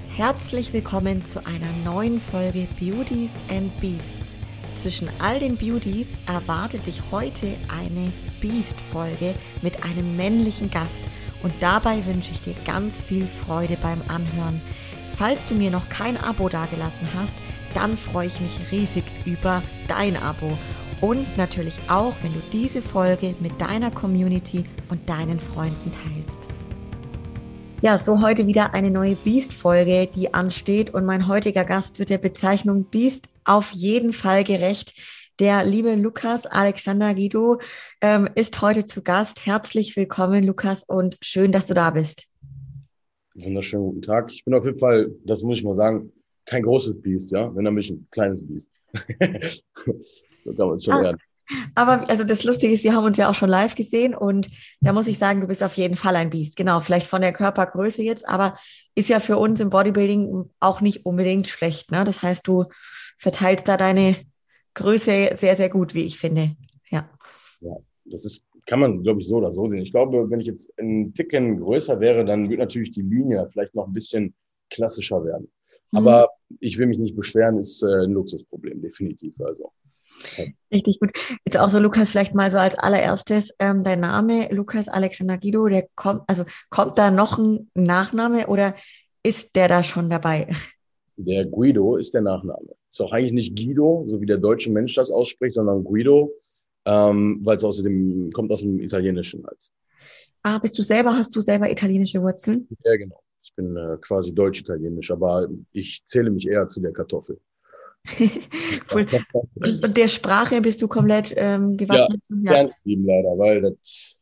Herzlich willkommen zu einer neuen Folge Beauties and Beasts. Zwischen all den Beauties erwartet dich heute eine Beast-Folge mit einem männlichen Gast und dabei wünsche ich dir ganz viel Freude beim Anhören. Falls du mir noch kein Abo dagelassen hast, dann freue ich mich riesig über dein Abo und natürlich auch, wenn du diese Folge mit deiner Community und deinen Freunden teilst. Ja, so heute wieder eine neue Beast-Folge, die ansteht und mein heutiger Gast wird der Bezeichnung Beast auf jeden Fall gerecht. Der liebe Lukas Alexander Guido ist heute zu Gast. Herzlich willkommen, Lukas, und schön, dass du da bist. Wunderschönen guten Tag. Ich bin auf jeden Fall, das muss ich mal sagen, kein großes Biest, ja, wenn dann bin ich ein kleines Biest. So kann man es schon ehren. Aber also das Lustige ist, wir haben uns ja auch schon live gesehen und da muss ich sagen, du bist auf jeden Fall ein Biest. Genau, vielleicht von der Körpergröße jetzt, aber ist ja für uns im Bodybuilding auch nicht unbedingt schlecht, ne? Das heißt, du verteilst da deine Größe sehr, sehr gut, wie ich finde. Ja. Ja, kann man, glaube ich, so oder so sehen. Ich glaube, wenn ich jetzt ein Ticken größer wäre, dann würde natürlich die Linie vielleicht noch ein bisschen klassischer werden. Hm. Aber ich will mich nicht beschweren, ist ein Luxusproblem, definitiv. Also. Richtig gut. Jetzt auch so, Lukas, vielleicht mal so als allererstes, dein Name, Lukas Alexander Guido, kommt da noch ein Nachname oder ist der da schon dabei? Der Guido ist der Nachname. Ist auch eigentlich nicht Guido, so wie der deutsche Mensch das ausspricht, sondern Guido, weil es kommt aus dem Italienischen halt. Hast du selber italienische Wurzeln? Ja, genau. Ich bin quasi deutsch-italienisch, aber ich zähle mich eher zu der Kartoffel. Cool. Und der Sprache bist du komplett Ja, gewappnet? Ja. ferngeblieben leider, weil das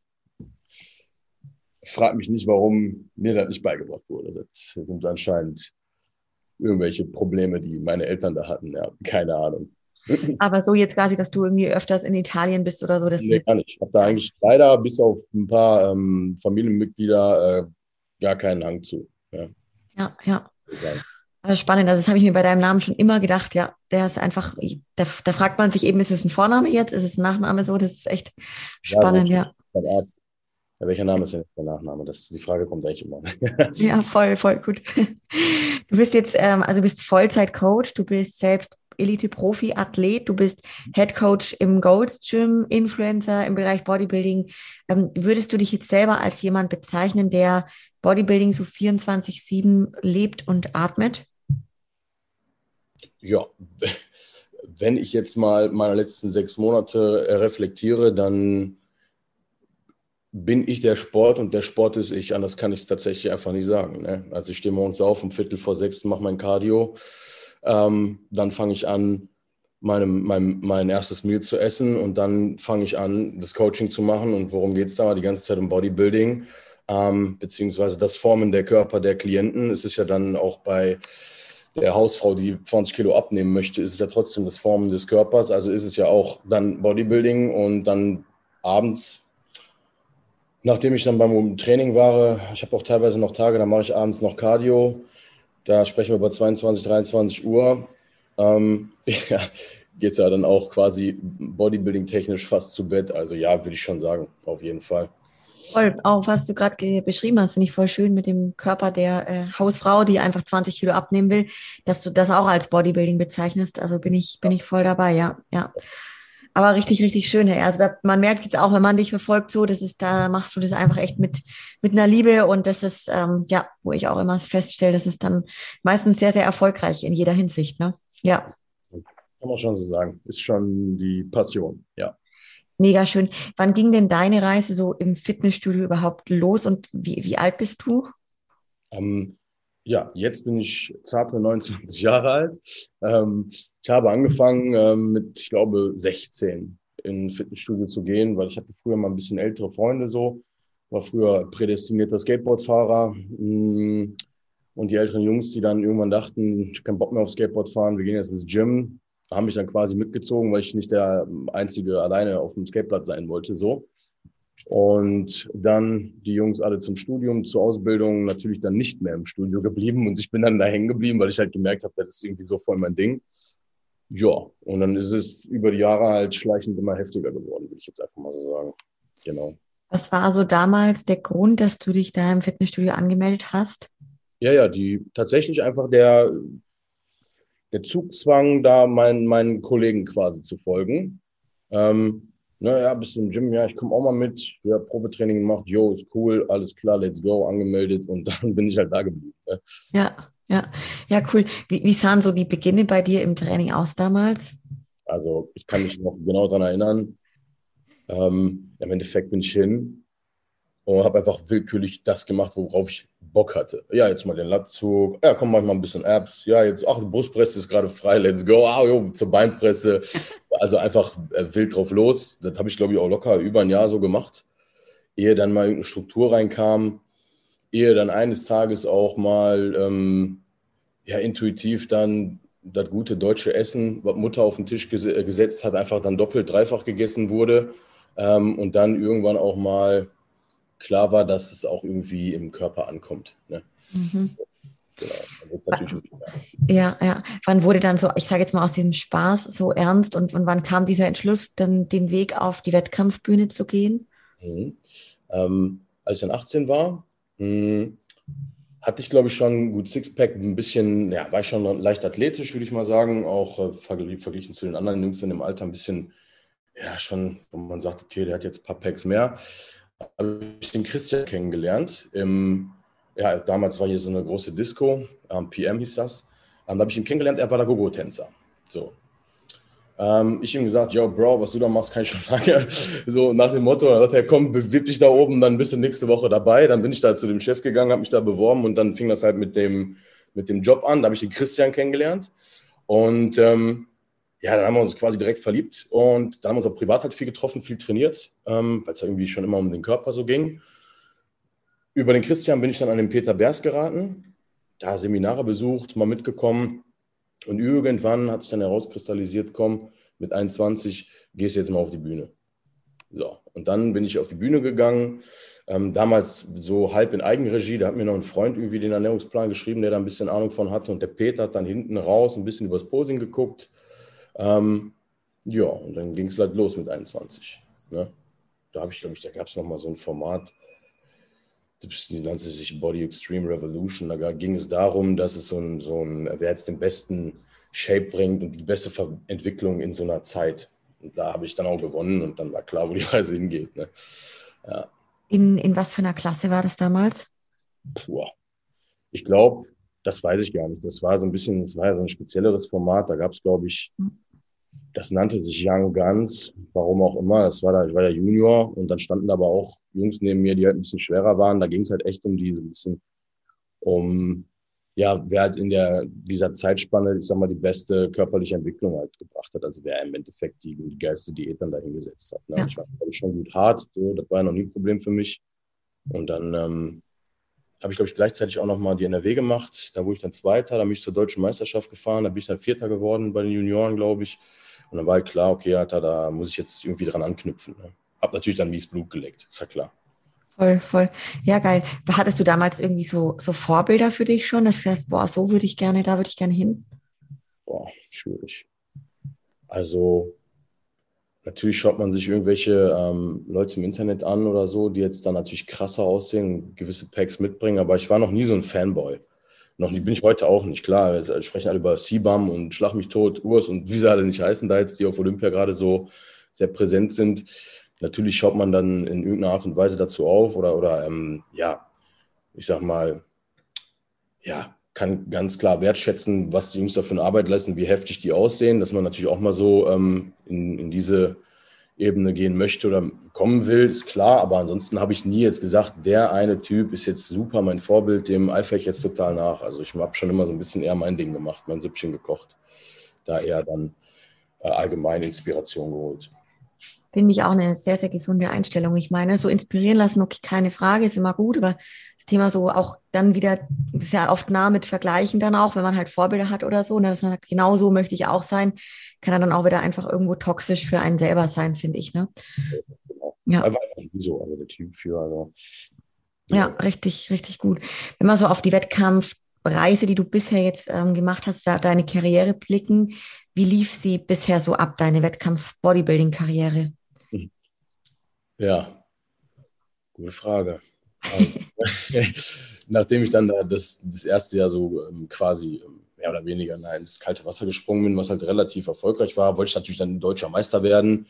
fragt mich nicht, warum mir das nicht beigebracht wurde. Das sind anscheinend irgendwelche Probleme, die meine Eltern da hatten. Ja, keine Ahnung. Aber so jetzt quasi, dass du irgendwie öfters in Italien bist oder so, das ist Nee, jetzt. gar nicht. Ich habe da eigentlich leider bis auf ein paar Familienmitglieder gar keinen Hang zu. Ja, Ja, ja. muss ich sagen. Aber spannend, also das habe ich mir bei deinem Namen schon immer gedacht, ja, der ist einfach, da fragt man sich eben, ist es ein Vorname jetzt, ist es ein Nachname so, das ist echt Ja, so spannend, ja. beim Arzt. Ja, welcher Name ist denn jetzt der Nachname? Die Frage kommt eigentlich immer. Ja, voll, voll gut. Du bist jetzt, also du bist Vollzeit-Coach, du bist selbst Elite-Profi-Athlet, du bist Head Coach im Gold's Gym, Influencer im Bereich Bodybuilding. Würdest du dich jetzt selber als jemand bezeichnen, der Bodybuilding so 24/7 lebt und atmet? Ja, wenn ich jetzt mal meine letzten 6 Monate reflektiere, dann bin ich der Sport und der Sport ist ich. Anders kann ich es tatsächlich einfach nicht sagen. Ne? Also ich stehe morgens auf um 5:45, mache mein Cardio. Dann fange ich an, mein erstes Meal zu essen und dann fange ich an, das Coaching zu machen. Und worum geht es da? Die ganze Zeit um Bodybuilding, beziehungsweise das Formen der Körper der Klienten. Es ist ja dann auch bei der Hausfrau, die 20 Kilo abnehmen möchte, ist es ja trotzdem das Formen des Körpers. Also ist es ja auch dann Bodybuilding und dann abends, nachdem ich dann beim Training war, ich habe auch teilweise noch Tage, da mache ich abends noch Cardio. Da sprechen wir über 22, 23 Uhr. Ja, geht es ja dann auch quasi Bodybuilding-technisch fast zu Bett. Also ja, würde ich schon sagen, auf jeden Fall. Voll, auch was du gerade beschrieben hast, finde ich voll schön mit dem Körper der Hausfrau, die einfach 20 Kilo abnehmen will, dass du das auch als Bodybuilding bezeichnest. Also bin ich voll dabei, ja, ja. Aber richtig, richtig schön. Hey. Also man merkt jetzt auch, wenn man dich verfolgt, so, da machst du das einfach echt mit einer Liebe und das ist, ja, wo ich auch immer feststelle, das ist dann meistens sehr, sehr erfolgreich in jeder Hinsicht, ne? Ja, Kann man schon so sagen. Ist schon die Passion, ja. mega schön. Wann ging denn deine Reise so im Fitnessstudio überhaupt los und wie alt bist du? Ähm, ja, jetzt bin ich zarte 29 Jahre alt. Ich habe angefangen mit, ich glaube, 16 in ein Fitnessstudio zu gehen, weil ich hatte früher mal ein bisschen ältere Freunde so, war früher prädestinierter Skateboardfahrer. Und die älteren Jungs, die dann irgendwann dachten, ich habe keinen Bock mehr auf Skateboard fahren, wir gehen jetzt ins Gym, haben mich dann quasi mitgezogen, weil ich nicht der Einzige alleine auf dem Skateplatz sein wollte, so. Und dann die Jungs alle zum Studium, zur Ausbildung, natürlich dann nicht mehr im Studio geblieben. Und ich bin dann da hängen geblieben, weil ich halt gemerkt habe, das ist irgendwie so voll mein Ding. Ja, und dann ist es über die Jahre halt schleichend immer heftiger geworden, würde ich jetzt einfach mal so sagen. Genau. Was war so damals der Grund, dass du dich da im Fitnessstudio angemeldet hast? Ja, ja, die tatsächlich einfach der Zugzwang, da meinen Kollegen quasi zu folgen. Naja, bist du im Gym? Ja, ich komme auch mal mit. Ja, Probetraining gemacht. Jo, ist cool, alles klar, let's go, angemeldet und dann bin ich halt da geblieben. Ne? Ja, ja, ja, cool. Wie sahen so die Beginne bei dir im Training aus damals? Also ich kann mich noch genau daran erinnern. Im Endeffekt bin ich hin und habe einfach willkürlich das gemacht, worauf ich Bock hatte. Ja, jetzt mal den Latzug. Ja, komm, mach mal ein bisschen Abs. Ja, jetzt, ach, die Brustpresse ist gerade frei, let's go. Ah, jo, zur Beinpresse. Also einfach wild drauf los. Das habe ich, glaube ich, auch locker über ein Jahr so gemacht, ehe dann mal irgendeine Struktur reinkam, ehe dann eines Tages auch mal ja, intuitiv dann das gute deutsche Essen, was Mutter auf den Tisch gesetzt hat, einfach dann doppelt, dreifach gegessen wurde. Und dann irgendwann auch mal klar war, dass es auch irgendwie im Körper ankommt. Ne? Mhm. Genau. Dann wird es natürlich Ja, ja. Wann wurde dann so, ich sage jetzt mal aus diesem Spaß so ernst und wann kam dieser Entschluss, dann den Weg auf die Wettkampfbühne zu gehen? mhm. Als ich dann 18 war, hatte ich, glaube ich, schon gut Sixpack, ein bisschen, ja, war ich schon leicht athletisch, würde ich mal sagen, auch verglichen zu den anderen Jungs in dem Alter ein bisschen, ja, schon, wo man sagt, okay, der hat jetzt ein paar Packs mehr. Habe ich den Christian kennengelernt. Ja, damals war hier so eine große Disco, PM hieß das. Da habe ich ihn kennengelernt, er war der Gogo-Tänzer. So. Ich ihm gesagt, yo, Bro, was du da machst, kann ich schon lange. So nach dem Motto, dann sagt er, komm, bewirb dich da oben, dann bist du nächste Woche dabei. Dann bin ich da zu dem Chef gegangen, habe mich da beworben und dann fing das halt mit dem Job an. Da habe ich den Christian kennengelernt. Und ja, dann haben wir uns quasi direkt verliebt und dann haben wir uns auch privat halt viel getroffen, viel trainiert, weil es irgendwie schon immer um den Körper so ging. Über den Christian bin ich dann an den Peter Bers geraten, da Seminare besucht, mal mitgekommen. Und irgendwann hat sich dann herauskristallisiert, komm, mit 21 gehst du jetzt mal auf die Bühne. So, und dann bin ich auf die Bühne gegangen, damals so halb in Eigenregie, da hat mir noch ein Freund irgendwie den Ernährungsplan geschrieben, der da ein bisschen Ahnung von hatte und der Peter hat dann hinten raus ein bisschen übers Posing geguckt. Ja, und dann ging es halt los mit 21. Ne? Da habe ich, glaube ich, da gab es nochmal so ein Format, die nannte sich Body Extreme Revolution. Da ging es darum, dass es wer jetzt den besten Shape bringt und die beste Entwicklung in so einer Zeit. Und da habe ich dann auch gewonnen und dann war klar, wo die Reise hingeht. Ne? Ja. In was für einer Klasse war das damals? Puh. Ich glaube, das weiß ich gar nicht. Das war so ein bisschen, das war ja so ein spezielleres Format. Da gab es, glaube ich, das nannte sich Young Guns, warum auch immer. Ich war der Junior und dann standen aber auch Jungs neben mir, die halt ein bisschen schwerer waren. Da ging es halt echt um die, so ein bisschen um, ja, wer halt in dieser Zeitspanne, ich sag mal, die beste körperliche Entwicklung halt gebracht hat. Also wer im Endeffekt die geilste Diät dann dahingesetzt hat. Ne? Und Ja. ich war, glaube ich, schon gut hart. So, das war ja noch nie ein Problem für mich. Und dann habe ich, glaube ich, gleichzeitig auch nochmal die NRW gemacht. Da wurde ich dann Zweiter, da bin ich zur Deutschen Meisterschaft gefahren, da bin ich dann Vierter geworden bei den Junioren, glaube ich. Und dann war halt klar, okay, Alter, da muss ich jetzt irgendwie dran anknüpfen. Ne? Hab natürlich dann mies Blut geleckt, ist ja klar. Voll, voll. Ja, geil. Hattest du damals irgendwie so Vorbilder für dich schon, dass du sagst, boah, so würde ich gerne, da würde ich gerne hin? Boah, schwierig. Also natürlich schaut man sich irgendwelche Leute im Internet an oder so, die jetzt dann natürlich krasser aussehen und gewisse Packs mitbringen, aber ich war noch nie so ein Fanboy. Noch nie, bin ich heute auch nicht. Klar, es sprechen alle über CBAM und Schlag mich tot, Urs und wie sie alle nicht heißen, da jetzt, die auf Olympia gerade so sehr präsent sind. Natürlich schaut man dann in irgendeiner Art und Weise dazu auf oder ja, ich sag mal, ja, kann ganz klar wertschätzen, was die Jungs da für eine Arbeit leisten, wie heftig die aussehen, dass man natürlich auch mal so in diese Ebene gehen möchte oder kommen will, ist klar. Aber ansonsten habe ich nie jetzt gesagt, der eine Typ ist jetzt super mein Vorbild, dem eifere ich jetzt total nach. Also ich habe schon immer so ein bisschen eher mein Ding gemacht, mein Süppchen gekocht. Da eher dann allgemeine Inspiration geholt. Finde ich auch eine sehr, sehr gesunde Einstellung. Ich meine, so inspirieren lassen, okay, keine Frage, ist immer gut, aber das Thema so auch dann wieder, das ist ja oft nah mit Vergleichen dann auch, wenn man halt Vorbilder hat oder so, ne, dass man sagt, genau so möchte ich auch sein, kann dann auch wieder einfach irgendwo toxisch für einen selber sein, finde ich, ne? Genau. Ja. Einfach so, also der Typ für, also, Ja, ja. richtig, richtig gut. Wenn wir so auf die Wettkampfreise, die du bisher jetzt gemacht hast, da deine Karriere blicken, wie lief sie bisher so ab, deine Wettkampf-Bodybuilding-Karriere? Ja, gute Frage. Ähm, Nachdem ich dann da das erste Jahr so quasi mehr oder weniger ins kalte Wasser gesprungen bin, was halt relativ erfolgreich war, wollte ich natürlich dann deutscher Meister werden.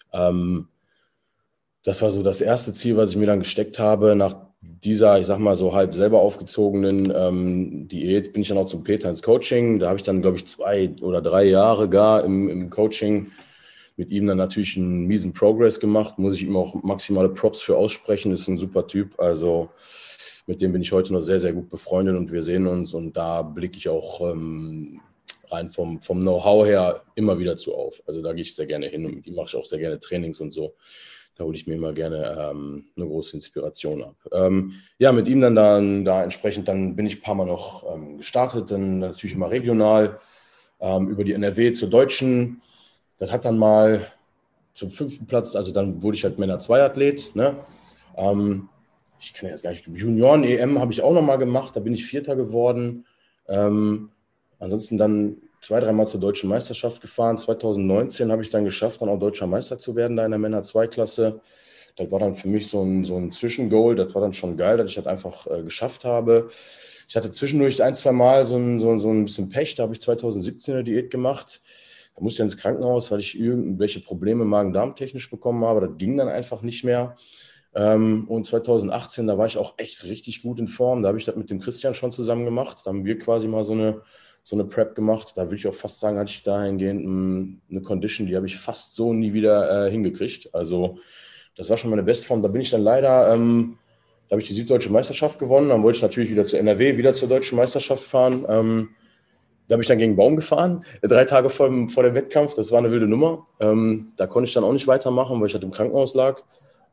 Das war so das erste Ziel, was ich mir dann gesteckt habe. Nach dieser, ich sag mal, so halb selber aufgezogenen Diät bin ich dann auch zum Peter ins Coaching. Da habe ich dann, glaube ich, 2 oder 3 Jahre gar im Coaching mit ihm dann natürlich einen miesen Progress gemacht. Muss ich ihm auch maximale Props für aussprechen. Ist ein super Typ. Also mit dem bin ich heute noch sehr, sehr gut befreundet und wir sehen uns. Und da blicke ich auch rein vom Know-how her immer wieder zu auf. Also da gehe ich sehr gerne hin und mit ihm mache ich auch sehr gerne Trainings und so. Da hole ich mir immer gerne eine große Inspiration ab. Ja, mit ihm dann da entsprechend, dann bin ich ein paar Mal noch gestartet, dann natürlich immer regional, über die NRW zur Deutschen. Das hat dann mal zum 5. Platz, also dann wurde ich halt Männer-2-Athlet. Ne? Ich kann jetzt gar nicht, Junioren-EM habe ich auch nochmal gemacht, da bin ich Vierter geworden. Ansonsten dann 2, 3 Mal zur Deutschen Meisterschaft gefahren. 2019 habe ich dann geschafft, dann auch Deutscher Meister zu werden, da in der Männer-2-Klasse. Das war dann für mich so ein Zwischengoal. Das war dann schon geil, dass ich das einfach geschafft habe. Ich hatte zwischendurch 1, 2 Mal so ein bisschen Pech. Da habe ich 2017 eine Diät gemacht. Da musste ich ins Krankenhaus, weil ich irgendwelche Probleme Magen-Darm-technisch bekommen habe. Das ging dann einfach nicht mehr. Und 2018, da war ich auch echt richtig gut in Form. Da habe ich das mit dem Christian schon zusammen gemacht. Da haben wir quasi mal so eine Prep gemacht. Da würde ich auch fast sagen, hatte ich dahingehend eine Condition, die habe ich fast so nie wieder hingekriegt. Also das war schon meine Bestform. Da bin ich dann leider, da habe ich die Süddeutsche Meisterschaft gewonnen. Dann wollte ich natürlich wieder zur NRW, wieder zur Deutschen Meisterschaft fahren. Da bin ich dann gegen einen Baum gefahren, 3 Tage vor dem Wettkampf. Das war eine wilde Nummer. Da konnte ich dann auch nicht weitermachen, weil ich halt im Krankenhaus lag.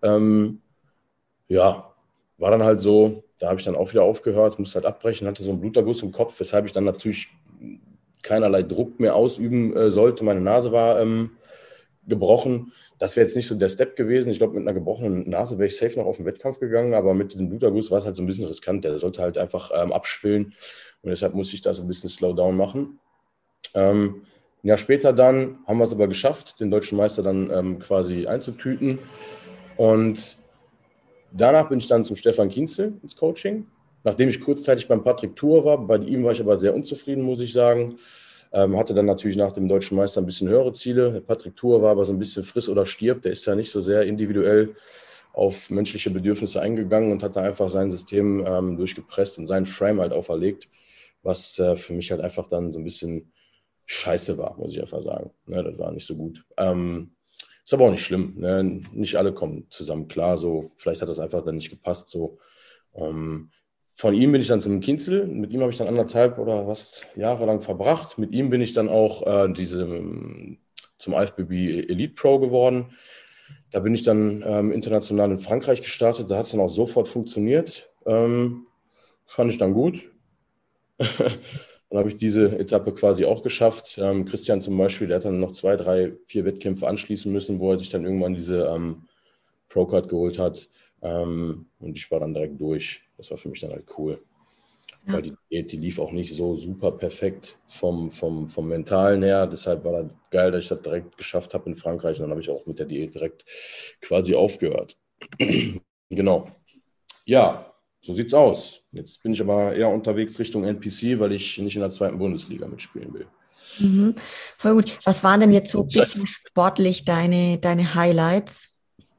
Ja, war dann halt so, da habe ich dann auch wieder aufgehört, musste halt abbrechen, hatte so einen Bluterguss im Kopf, weshalb ich dann natürlich keinerlei Druck mehr ausüben sollte. Meine Nase war gebrochen. Das wäre jetzt nicht so der Step gewesen. Ich glaube, mit einer gebrochenen Nase wäre ich safe noch auf den Wettkampf gegangen, aber mit diesem Bluterguss war es halt so ein bisschen riskant. Der sollte halt einfach abschwillen und deshalb musste ich da so ein bisschen Slowdown machen. Ein Jahr später dann haben wir es aber geschafft, den deutschen Meister dann quasi einzutüten und danach bin ich dann zum Stefan Kienzel ins Coaching, nachdem ich kurzzeitig beim Patrick Thur war. Bei ihm war ich aber sehr unzufrieden, muss ich sagen. Hatte dann natürlich nach dem Deutschen Meister ein bisschen höhere Ziele. Der Patrick Thur war aber so ein bisschen friss oder stirb. Der ist ja nicht so sehr individuell auf menschliche Bedürfnisse eingegangen und hat da einfach sein System durchgepresst und seinen Frame halt auferlegt, was für mich halt einfach dann so ein bisschen scheiße war, muss ich einfach sagen. Ne, das war nicht so gut. Ist aber auch nicht schlimm. Ne? Nicht alle kommen zusammen klar. So, vielleicht hat das einfach dann nicht gepasst. So. Von ihm bin ich dann zum Kienzel. Mit ihm habe ich dann 1,5 oder was Jahre lang verbracht. Mit ihm bin ich dann auch zum IFBB Elite Pro geworden. Da bin ich dann international in Frankreich gestartet. Da hat es dann auch sofort funktioniert. Fand ich dann gut. Dann habe ich diese Etappe quasi auch geschafft. Christian zum Beispiel, der hat dann noch 2, 3, 4 Wettkämpfe anschließen müssen, wo er sich dann irgendwann diese Pro-Card geholt hat. Und ich war dann direkt durch. Das war für mich dann halt cool. Ja. Weil die Diät, die lief auch nicht so super perfekt vom Mentalen her. Deshalb war das geil, dass ich das direkt geschafft habe in Frankreich. Und dann habe ich auch mit der Diät direkt quasi aufgehört. Genau. Ja. So sieht's aus. Jetzt bin ich aber eher unterwegs Richtung NPC, weil ich nicht in der 2. Bundesliga mitspielen will. Mhm. Voll gut. Was waren denn jetzt so ein bisschen sportlich deine Highlights?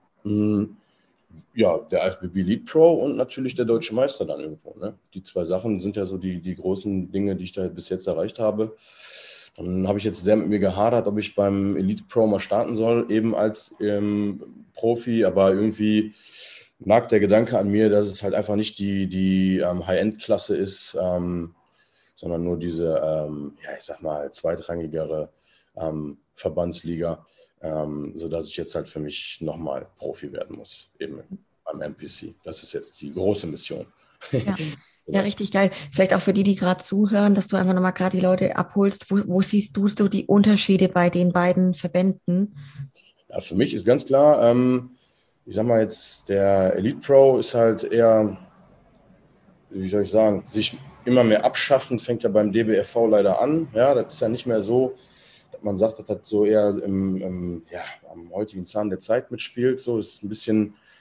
Ja, der IFBB Elite Pro und natürlich der Deutsche Meister dann irgendwo. Ne? Die 2 Sachen sind ja so die großen Dinge, die ich da bis jetzt erreicht habe. Dann habe ich jetzt sehr mit mir gehadert, ob ich beim Elite Pro mal starten soll, eben als Profi, aber irgendwie lag der Gedanke an mir, dass es halt einfach nicht die High-End-Klasse ist, sondern nur diese, ja, ich sag mal, zweitrangigere Verbandsliga, sodass ich jetzt halt für mich nochmal Profi werden muss, eben beim NPC. Das ist jetzt die große Mission. Ja. Ja, richtig geil. Vielleicht auch für die gerade zuhören, dass du einfach nochmal gerade die Leute abholst. Wo siehst du so die Unterschiede bei den beiden Verbänden? Ja, für mich ist ganz klar, ich sag mal jetzt, der Elite Pro ist halt eher, wie soll ich sagen, sich immer mehr abschaffen, fängt ja beim DBFV leider an. Ja, das ist ja nicht mehr so, dass man sagt, das hat so eher am heutigen Zahn der Zeit mitspielt. So, das ist ein bisschen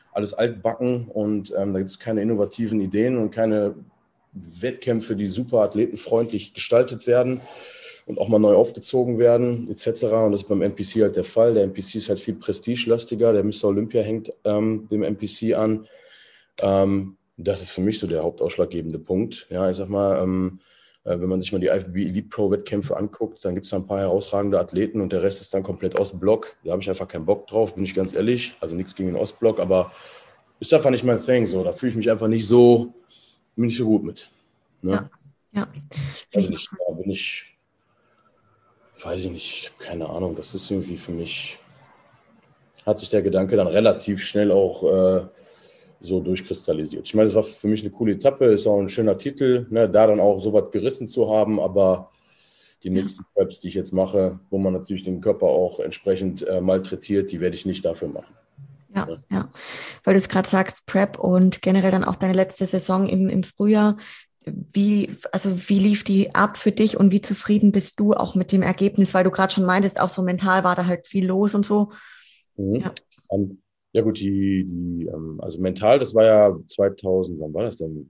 alles altbacken und da gibt es keine innovativen Ideen und keine Wettkämpfe, die super athletenfreundlich gestaltet werden und auch mal neu aufgezogen werden, etc. Und das ist beim NPC halt der Fall. Der NPC ist halt viel prestigelastiger. Der Mr. Olympia hängt dem NPC an. Das ist für mich so der hauptausschlaggebende Punkt. Ja, ich sag mal, wenn man sich mal die IFBB Elite Pro Wettkämpfe anguckt, dann gibt es da ein paar herausragende Athleten und der Rest ist dann komplett Ostblock. Da habe ich einfach keinen Bock drauf, bin ich ganz ehrlich. Also nichts gegen den Ostblock, aber ist einfach nicht mein Thing. So. Da fühle ich mich einfach nicht so gut mit. Ne? Ja. Also nicht, da bin ich, weiß ich nicht, ich habe keine Ahnung. Das ist irgendwie für mich, hat sich der Gedanke dann relativ schnell auch so durchkristallisiert. Ich meine, es war für mich eine coole Etappe, ist auch ein schöner Titel, ne, da dann auch so was gerissen zu haben, aber die nächsten Preps, die ich jetzt mache, wo man natürlich den Körper auch entsprechend malträtiert, die werde ich nicht dafür machen. Ja. Weil du es gerade sagst, Prep und generell dann auch deine letzte Saison im Frühjahr. Wie lief die ab für dich und wie zufrieden bist du auch mit dem Ergebnis? Weil du gerade schon meintest, auch so mental war da halt viel los und so. Ja. Ja gut, also mental, das war ja 2000, wann war das denn?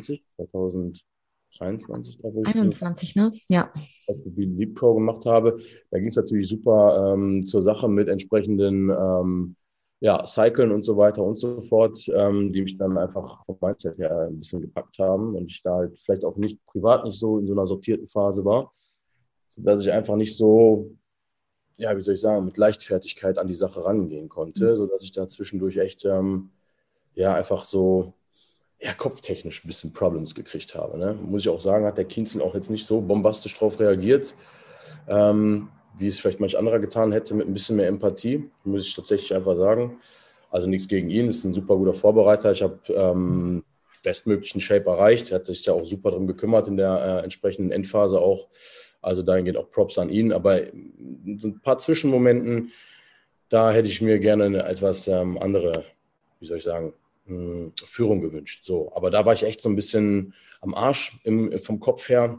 2023? 21, ne? Ja. Als ich die Leap Pro gemacht habe, da ging es natürlich super zur Sache mit entsprechenden Cyclen und so weiter und so fort, die mich dann einfach vom Mindset her ein bisschen gepackt haben und ich da halt vielleicht auch nicht privat nicht so in so einer sortierten Phase war, sodass ich einfach nicht so, ja, wie soll ich sagen, mit Leichtfertigkeit an die Sache rangehen konnte, sodass ich da zwischendurch echt einfach so kopftechnisch ein bisschen Problems gekriegt habe. Ne? Muss ich auch sagen, hat der Kienzel auch jetzt nicht so bombastisch drauf reagiert, wie es vielleicht manch anderer getan hätte, mit ein bisschen mehr Empathie, muss ich tatsächlich einfach sagen. Also nichts gegen ihn, ist ein super guter Vorbereiter. Ich habe bestmöglichen Shape erreicht. Er hat sich ja auch super darum gekümmert in der entsprechenden Endphase auch. Also dahingehend auch Props an ihn. Aber in ein paar Zwischenmomenten, da hätte ich mir gerne eine etwas andere, wie soll ich sagen, Führung gewünscht. So, aber da war ich echt so ein bisschen am Arsch vom Kopf her.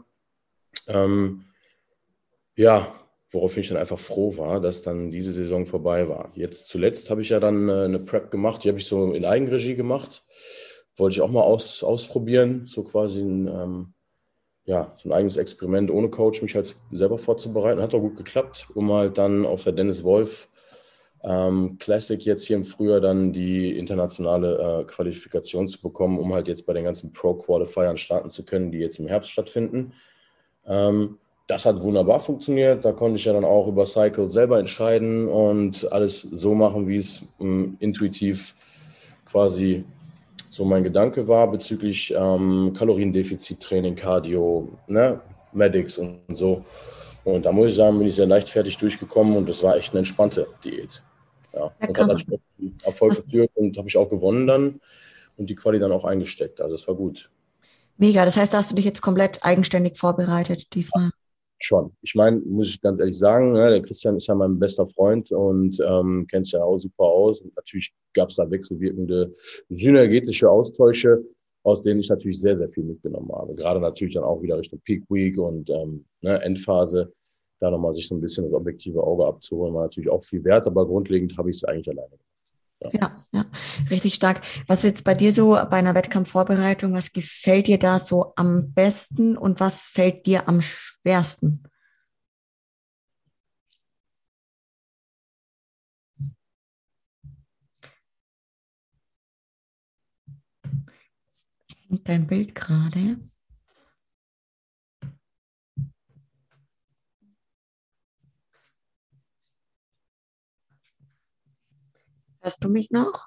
Worauf ich dann einfach froh war, dass dann diese Saison vorbei war. Jetzt zuletzt habe ich ja dann eine Prep gemacht, die habe ich so in Eigenregie gemacht. Wollte ich auch mal ausprobieren, so quasi so ein eigenes Experiment ohne Coach, mich halt selber vorzubereiten. Hat auch gut geklappt, um halt dann auf der Dennis Wolf Classic jetzt hier im Frühjahr dann die internationale Qualifikation zu bekommen, um halt jetzt bei den ganzen Pro-Qualifiern starten zu können, die jetzt im Herbst stattfinden. Das hat wunderbar funktioniert. Da konnte ich ja dann auch über Cycle selber entscheiden und alles so machen, wie es intuitiv quasi so mein Gedanke war bezüglich Kaloriendefizittraining, Cardio, ne, Medics und so. Und da muss ich sagen, bin ich sehr leichtfertig durchgekommen und das war echt eine entspannte Diät. Ja. Und hat dann Erfolg geführt und habe ich auch gewonnen dann und die Quali dann auch eingesteckt. Also das war gut. Mega, das heißt, da hast du dich jetzt komplett eigenständig vorbereitet diesmal. Schon. Ich meine, muss ich ganz ehrlich sagen, ne, der Christian ist ja mein bester Freund und kennt sich ja auch super aus. Und natürlich gab es da wechselwirkende synergetische Austausche, aus denen ich natürlich sehr, sehr viel mitgenommen habe. Gerade natürlich dann auch wieder Richtung Peak Week und Endphase, da nochmal sich so ein bisschen das objektive Auge abzuholen, war natürlich auch viel wert, aber grundlegend habe ich es eigentlich alleine gemacht. Ja, richtig stark. Was ist jetzt bei dir so bei einer Wettkampfvorbereitung, was gefällt dir da so am besten und was fällt dir am schwersten? Hängt dein Bild gerade? Hörst du mich noch?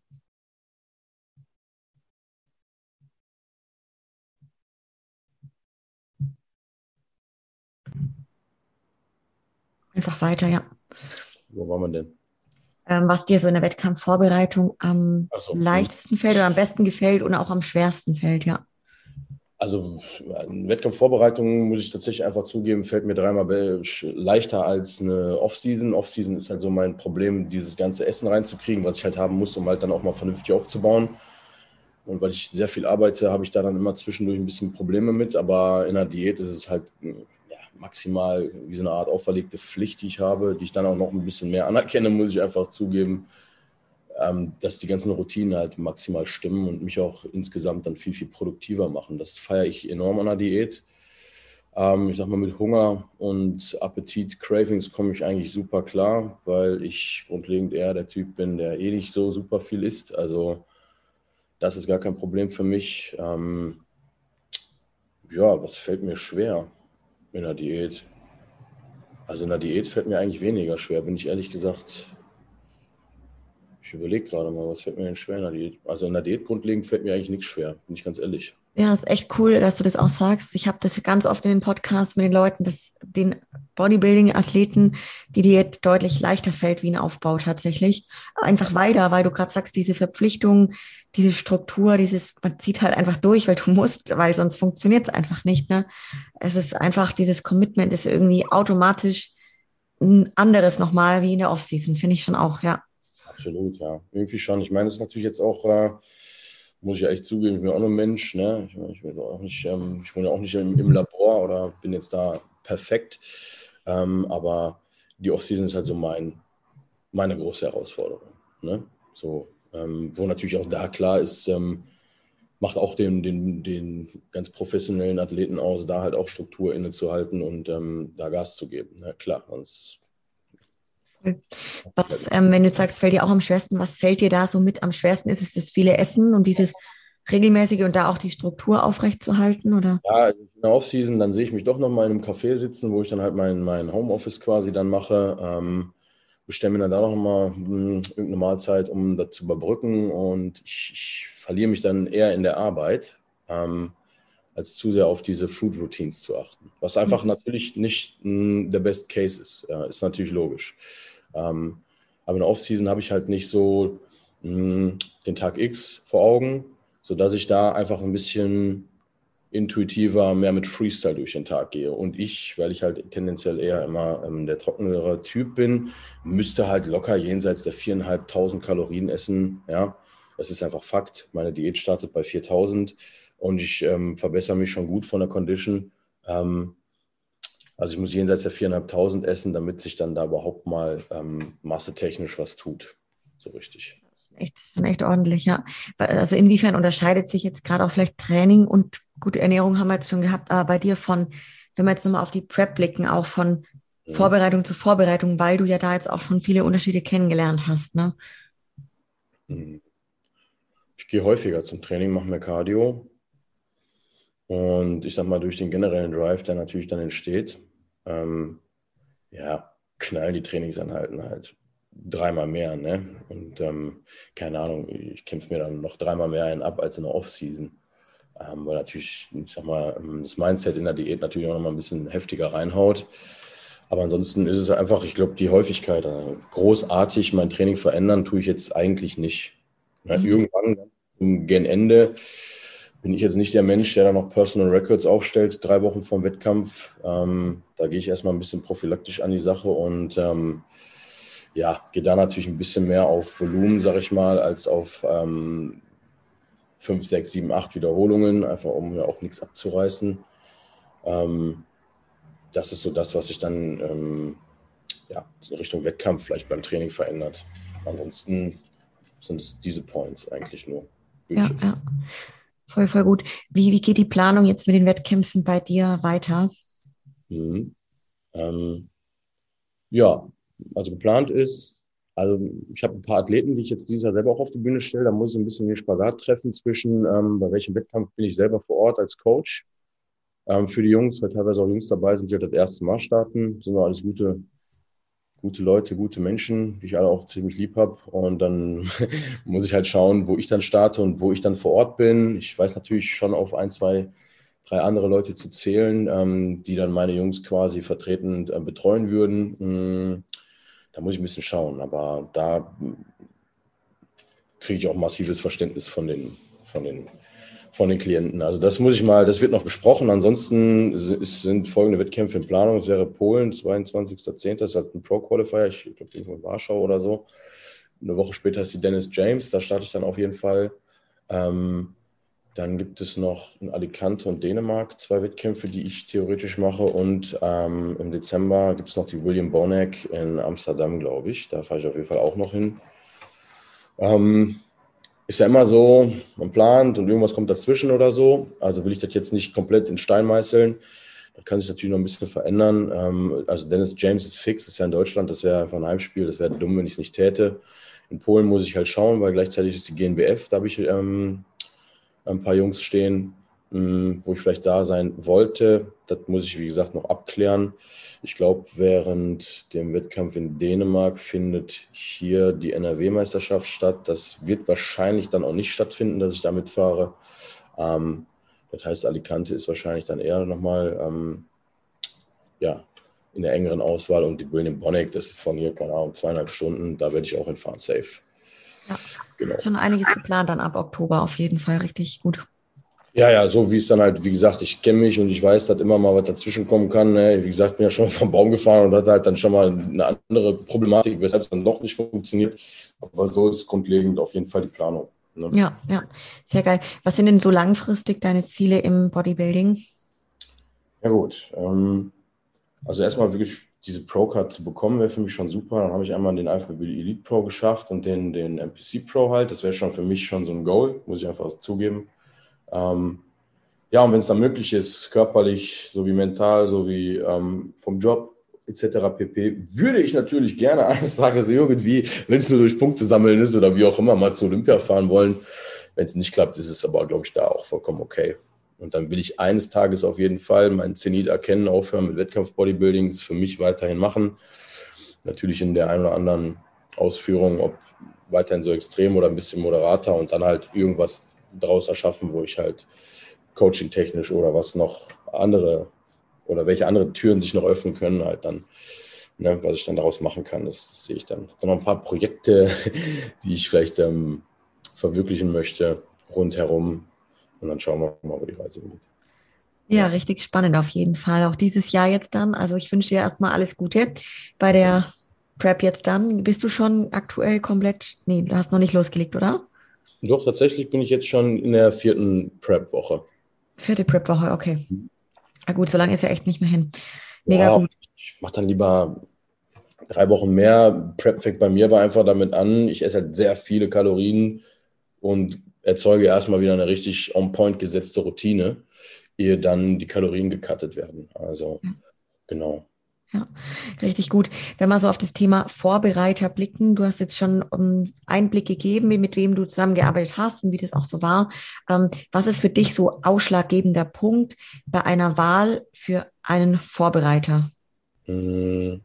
Einfach weiter, ja. Wo war man denn? Was dir so in der Wettkampfvorbereitung am leichtesten fällt oder am besten gefällt und auch am schwersten fällt, ja. Also eine Wettkampfvorbereitung, muss ich tatsächlich einfach zugeben, fällt mir dreimal leichter als eine Off-Season. Off-Season ist halt so mein Problem, dieses ganze Essen reinzukriegen, was ich halt haben muss, um halt dann auch mal vernünftig aufzubauen. Und weil ich sehr viel arbeite, habe ich da dann immer zwischendurch ein bisschen Probleme mit. Aber in der Diät ist es halt maximal wie so eine Art auferlegte Pflicht, die ich habe, die ich dann auch noch ein bisschen mehr anerkenne, muss ich einfach zugeben. dass die ganzen Routinen halt maximal stimmen und mich auch insgesamt dann viel, viel produktiver machen. Das feiere ich enorm an der Diät. Ich sag mal, mit Hunger und Appetit, Cravings komme ich eigentlich super klar, weil ich grundlegend eher der Typ bin, der eh nicht so super viel isst. Also das ist gar kein Problem für mich. Ja, was fällt mir schwer in der Diät? Also in der Diät fällt mir eigentlich weniger schwer, bin ich ehrlich gesagt. Ich überlege gerade mal, was fällt mir denn schwer in der Diät? Also in der Diät grundlegend fällt mir eigentlich nichts schwer, bin ich ganz ehrlich. Ja, ist echt cool, dass du das auch sagst. Ich habe das ganz oft in den Podcasts mit den Leuten, dass den Bodybuilding-Athleten die Diät deutlich leichter fällt wie ein Aufbau tatsächlich. Einfach weil du gerade sagst, diese Verpflichtung, diese Struktur, man zieht halt einfach durch, weil du musst, weil sonst funktioniert es einfach nicht, ne? Es ist einfach, dieses Commitment ist irgendwie automatisch ein anderes nochmal wie in der Offseason, finde ich schon auch, ja. Absolut, ja. Irgendwie schon. Ich meine, das ist natürlich jetzt auch, muss ich ja echt zugeben, ich bin auch nur ein Mensch, ne? Ich bin auch nicht, ich wohne auch nicht im Labor oder bin jetzt da perfekt. Aber die Offseason ist halt so meine große Herausforderung. Ne? So, wo natürlich auch da klar ist, macht auch den ganz professionellen Athleten aus, da halt auch Struktur innezuhalten und da Gas zu geben. Na klar, sonst. Was, wenn du jetzt sagst, fällt dir auch am schwersten, was fällt dir da so mit am schwersten? Ist es das viele Essen und dieses regelmäßige und da auch die Struktur aufrechtzuerhalten, oder? Ja, also in der Offseason, dann sehe ich mich doch nochmal in einem Café sitzen, wo ich dann halt mein Homeoffice quasi dann mache. Bestelle mir dann da nochmal irgendeine Mahlzeit, um das zu überbrücken. Und ich verliere mich dann eher in der Arbeit, als zu sehr auf diese Food Routines zu achten. Was einfach natürlich nicht der Best Case ist. Ist natürlich logisch. Aber in der Offseason habe ich halt nicht so den Tag X vor Augen, sodass ich da einfach ein bisschen intuitiver, mehr mit Freestyle durch den Tag gehe. Und ich, weil ich halt tendenziell eher immer der trockenere Typ bin, müsste halt locker jenseits der 4.500 Kalorien essen. Ja, das ist einfach Fakt. Meine Diät startet bei 4.000 und ich verbessere mich schon gut von der Condition. Also ich muss jenseits der 4.500 essen, damit sich dann da überhaupt mal massetechnisch was tut. So richtig. Schon echt ordentlich, ja. Also inwiefern unterscheidet sich jetzt gerade auch vielleicht Training und gute Ernährung haben wir jetzt schon gehabt, aber bei dir wenn wir jetzt nochmal auf die Prep blicken, auch von Mhm. Vorbereitung zu Vorbereitung, weil du ja da jetzt auch schon viele Unterschiede kennengelernt hast, ne? Mhm. Ich gehe häufiger zum Training, mache mehr Cardio. Und ich sag mal, durch den generellen Drive, der natürlich dann entsteht, ja, knallen die Trainingseinheiten halt dreimal mehr, ne? Und keine Ahnung, ich kämpfe mir dann noch dreimal mehr einen ab als in der Offseason. Weil natürlich, ich sag mal, das Mindset in der Diät natürlich auch noch mal ein bisschen heftiger reinhaut. Aber ansonsten ist es einfach, ich glaube, die Häufigkeit, großartig mein Training verändern, tue ich jetzt eigentlich nicht. Ja, irgendwann gen Ende bin ich jetzt nicht der Mensch, der da noch Personal Records aufstellt, 3 Wochen vorm Wettkampf. Da gehe ich erstmal ein bisschen prophylaktisch an die Sache und ja, gehe da natürlich ein bisschen mehr auf Volumen, sage ich mal, als auf 5, 6, 7, 8 Wiederholungen, einfach um mir auch nichts abzureißen. Das ist so das, was sich dann ja, in Richtung Wettkampf vielleicht beim Training verändert. Ansonsten sind es diese Points eigentlich nur. Ja, ja. Voll gut. Wie geht die Planung jetzt mit den Wettkämpfen bei dir weiter? Mhm. Ja, also geplant ist, also ich habe ein paar Athleten, die ich jetzt dieses Jahr selber auch auf die Bühne stelle. Da muss ich so ein bisschen den Spagat treffen zwischen, bei welchem Wettkampf bin ich selber vor Ort als Coach für die Jungs, weil teilweise auch Jungs dabei sind, die halt das erste Mal starten. Das sind auch alles gute Leute, gute Menschen, die ich alle auch ziemlich lieb habe. Und dann muss ich halt schauen, wo ich dann starte und wo ich dann vor Ort bin. Ich weiß natürlich schon auf 1, 2, 3 andere Leute zu zählen, die dann meine Jungs quasi vertretend betreuen würden. Da muss ich ein bisschen schauen, aber da kriege ich auch massives Verständnis von den Klienten. Also das das wird noch besprochen. Ansonsten sind folgende Wettkämpfe in Planung. Es wäre Polen, 22.10. Das ist halt ein Pro-Qualifier, ich glaube irgendwo in Warschau oder so. Eine Woche später ist die Dennis James, da starte ich dann auf jeden Fall. Dann gibt es noch in Alicante und Dänemark 2 Wettkämpfe, die ich theoretisch mache. Und im Dezember gibt es noch die William Bonac in Amsterdam, glaube ich. Da fahre ich auf jeden Fall auch noch hin. Ist ja immer so, man plant und irgendwas kommt dazwischen oder so. Also will ich das jetzt nicht komplett in Stein meißeln. Das kann sich natürlich noch ein bisschen verändern. Also Dennis James ist fix, ist ja in Deutschland, das wäre einfach ein Heimspiel, das wäre dumm, wenn ich es nicht täte. In Polen muss ich halt schauen, weil gleichzeitig ist die GNBF, da habe ich ein paar Jungs stehen, wo ich vielleicht da sein wollte. Das muss ich, wie gesagt, noch abklären. Ich glaube, während dem Wettkampf in Dänemark findet hier die NRW-Meisterschaft statt. Das wird wahrscheinlich dann auch nicht stattfinden, dass ich da mitfahre. Das heißt, Alicante ist wahrscheinlich dann eher nochmal in der engeren Auswahl. Und die Brillen in Bonneck, das ist von hier, keine Ahnung, 2,5 Stunden. Da werde ich auch hinfahren, safe. Ja, Genau. schon einiges geplant dann ab Oktober auf jeden Fall, richtig gut. Ja, so wie es dann halt, wie gesagt, ich kenne mich und ich weiß, dass immer mal was dazwischen kommen kann. Ne? Wie gesagt, bin ja schon vom Baum gefahren und hatte halt dann schon mal eine andere Problematik, weshalb es dann doch nicht funktioniert. Aber so ist grundlegend auf jeden Fall die Planung. Ne? Ja, sehr geil. Was sind denn so langfristig deine Ziele im Bodybuilding? Ja gut, also erstmal wirklich diese Pro-Card zu bekommen, wäre für mich schon super. Dann habe ich einmal den Alpha Elite Pro geschafft und den NPC Pro halt. Das wäre schon für mich schon so ein Goal, muss ich einfach zugeben. Ja, und wenn es dann möglich ist, körperlich sowie mental, sowie vom Job etc. pp., würde ich natürlich gerne eines Tages irgendwie, wenn es nur durch Punkte sammeln ist oder wie auch immer, mal zu Olympia fahren wollen. Wenn es nicht klappt, ist es aber, glaube ich, da auch vollkommen okay. Und dann will ich eines Tages auf jeden Fall meinen Zenit erkennen, aufhören mit Wettkampf-Bodybuilding, es für mich weiterhin machen. Natürlich in der einen oder anderen Ausführung, ob weiterhin so extrem oder ein bisschen moderater und dann halt irgendwas daraus erschaffen, wo ich halt coaching-technisch oder was noch andere oder welche andere Türen sich noch öffnen können, halt dann, ne, was ich dann daraus machen kann, das sehe ich dann. Dann noch ein paar Projekte, die ich vielleicht verwirklichen möchte, rundherum. Und dann schauen wir mal, wo die Reise geht. Ja, richtig spannend auf jeden Fall. Auch dieses Jahr jetzt dann. Also ich wünsche dir erstmal alles Gute bei der Prep jetzt dann. Bist du schon aktuell komplett, nee, du hast noch nicht losgelegt, oder? Doch, tatsächlich bin ich jetzt schon in der 4. Prep-Woche. 4. Prep-Woche, okay. Na gut, so lange ist ja echt nicht mehr hin. Mega Ja, gut. ich mache dann lieber 3 Wochen mehr. Prep fängt bei mir aber einfach damit an, ich esse halt sehr viele Kalorien und erzeuge erstmal wieder eine richtig on point gesetzte Routine, ehe dann die Kalorien gecuttet werden. Also, genau. Ja, richtig gut. Wenn wir so auf das Thema Vorbereiter blicken, du hast jetzt schon Einblick gegeben, mit wem du zusammengearbeitet hast und wie das auch so war. Was ist für dich so ausschlaggebender Punkt bei einer Wahl für einen Vorbereiter? Mm,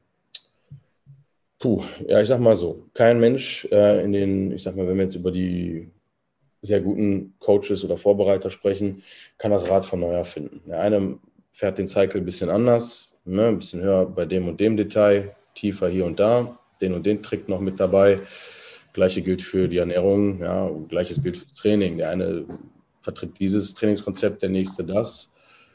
ja, ich sag mal so, kein Mensch ich sag mal, wenn wir jetzt über die sehr guten Coaches oder Vorbereiter sprechen, kann das Rad von neu erfinden. Der eine fährt den Cycle ein bisschen anders, ne, ein bisschen höher bei dem und dem Detail, tiefer hier und da, den und den Trick noch mit dabei. Gleiche gilt für die Ernährung, ja, und Gleiches gilt für das Training. Der eine vertritt dieses Trainingskonzept, der nächste das.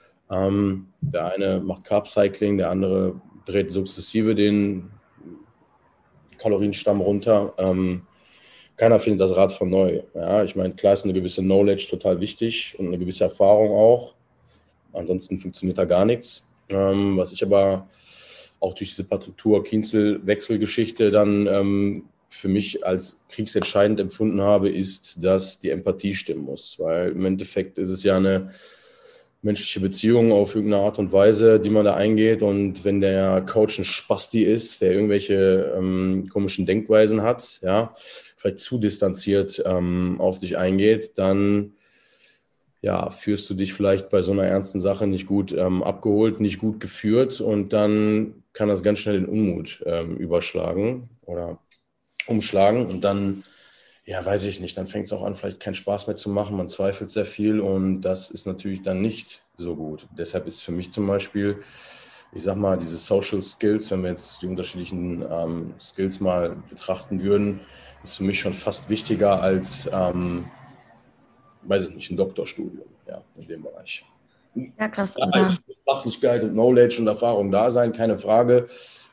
Der eine macht Carb Cycling, der andere dreht sukzessive den Kalorienstamm runter. Keiner findet das Rad von neu. Ja, ich meine, klar ist eine gewisse Knowledge total wichtig und eine gewisse Erfahrung auch. Ansonsten funktioniert da gar nichts. Was ich aber auch durch diese Patrick Tuor-Kienzel-Wechselgeschichte dann für mich als kriegsentscheidend empfunden habe, ist, dass die Empathie stimmen muss. Weil im Endeffekt ist es ja eine menschliche Beziehung auf irgendeine Art und Weise, die man da eingeht. Und wenn der Coach ein Spasti ist, der irgendwelche komischen Denkweisen hat, ja, vielleicht zu distanziert auf dich eingeht, dann ja, fühlst du dich vielleicht bei so einer ernsten Sache nicht gut abgeholt, nicht gut geführt und dann kann das ganz schnell in Unmut überschlagen oder umschlagen und dann, ja, weiß ich nicht, dann fängt es auch an, vielleicht keinen Spaß mehr zu machen, man zweifelt sehr viel und das ist natürlich dann nicht so gut. Deshalb ist für mich zum Beispiel, ich sag mal, diese Social Skills, wenn wir jetzt die unterschiedlichen Skills mal betrachten würden, ist für mich schon fast wichtiger als weiß ich nicht, ein Doktorstudium, ja, in dem Bereich. Ja, krass. Ja, Also da, Fachlichkeit und Knowledge und Erfahrung da sein, keine Frage.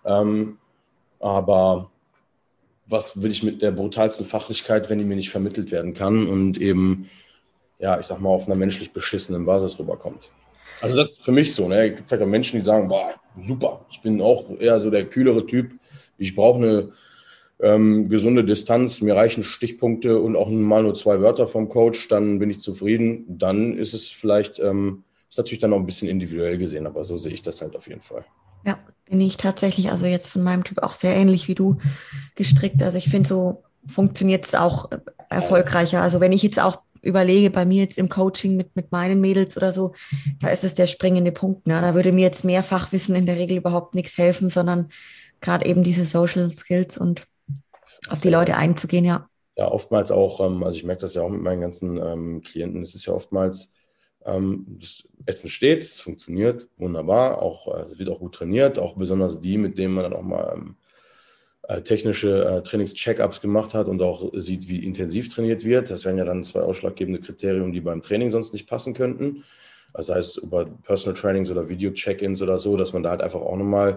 Aber was will ich mit der brutalsten Fachlichkeit, wenn die mir nicht vermittelt werden kann und eben, ja, ich sag mal, auf einer menschlich beschissenen Basis rüberkommt. Also das ist für mich so, ne? Es gibt vielleicht auch Menschen, die sagen, boah, super, ich bin auch eher so der kühlere Typ. Ich brauche gesunde Distanz, mir reichen Stichpunkte und auch mal nur 2 Wörter vom Coach, dann bin ich zufrieden. Dann ist es vielleicht, ist natürlich dann auch ein bisschen individuell gesehen, aber so sehe ich das halt auf jeden Fall. Ja, bin ich tatsächlich, also jetzt von meinem Typ auch sehr ähnlich wie du gestrickt. Also ich finde, so funktioniert es auch erfolgreicher. Also wenn ich jetzt auch überlege, bei mir jetzt im Coaching mit meinen Mädels oder so, da ist es der springende Punkt. Ne? Da würde mir jetzt mehr Fachwissen in der Regel überhaupt nichts helfen, sondern gerade eben diese Social Skills und auf die Leute einzugehen, ja. Ja, oftmals auch, also ich merke das ja auch mit meinen ganzen Klienten, es ist ja oftmals, das Essen steht, es funktioniert wunderbar, auch, es wird auch gut trainiert, auch besonders die, mit denen man dann auch mal technische Trainings-Check-ups gemacht hat und auch sieht, wie intensiv trainiert wird. Das wären ja dann 2 ausschlaggebende Kriterien, die beim Training sonst nicht passen könnten. Also sei es über Personal Trainings oder Video-Check-ins oder so, dass man da halt einfach auch nochmal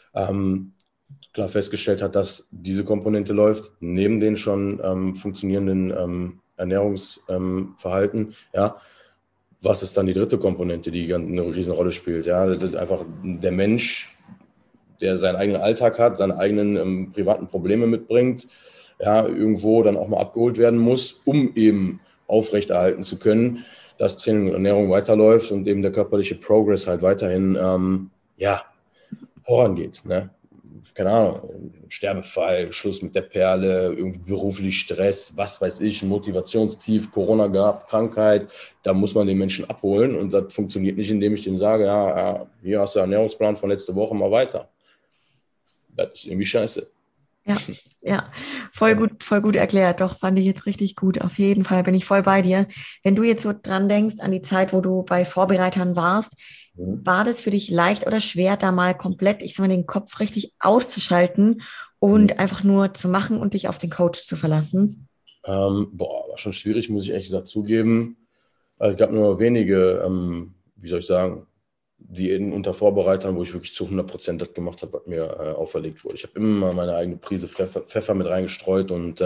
klar festgestellt hat, dass diese Komponente läuft, neben den schon funktionierenden Ernährungsverhalten. Ja. Was ist dann die dritte Komponente, die eine Riesenrolle spielt? Ja, das ist einfach der Mensch, der seinen eigenen Alltag hat, seine eigenen privaten Probleme mitbringt, ja, irgendwo dann auch mal abgeholt werden muss, um eben aufrechterhalten zu können, dass Training und Ernährung weiterläuft und eben der körperliche Progress halt weiterhin vorangeht. Ne? Keine Ahnung, Sterbefall, Schluss mit der Perle, irgendwie beruflich Stress, was weiß ich, ein Motivationstief, Corona gehabt, Krankheit, da muss man den Menschen abholen und das funktioniert nicht, indem ich dem sage, ja, hier hast du den Ernährungsplan von letzter Woche, mal weiter. Das ist irgendwie scheiße. Ja, ja, voll gut erklärt. Doch, fand ich jetzt richtig gut. Auf jeden Fall bin ich voll bei dir. Wenn du jetzt so dran denkst an die Zeit, wo du bei Vorbereitern warst, war das für dich leicht oder schwer, da mal komplett, ich sag mal, den Kopf richtig auszuschalten und einfach nur zu machen und dich auf den Coach zu verlassen? War schon schwierig, muss ich ehrlich gesagt zugeben. Also es gab nur wenige, wie soll ich sagen, Diäten unter Vorbereitern, wo ich wirklich zu 100% das gemacht habe, was mir auferlegt wurde. Ich habe immer meine eigene Prise Pfeffer mit reingestreut und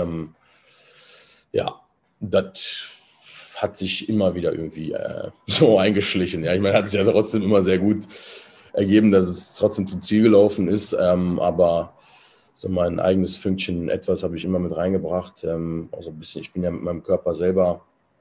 ja, das hat sich immer wieder irgendwie so eingeschlichen. Ja, ich meine, hat sich ja trotzdem immer sehr gut ergeben, dass es trotzdem zum Ziel gelaufen ist, aber so mein eigenes Fünkchen etwas habe ich immer mit reingebracht. Also ein bisschen, ich bin ja mit meinem Körper selber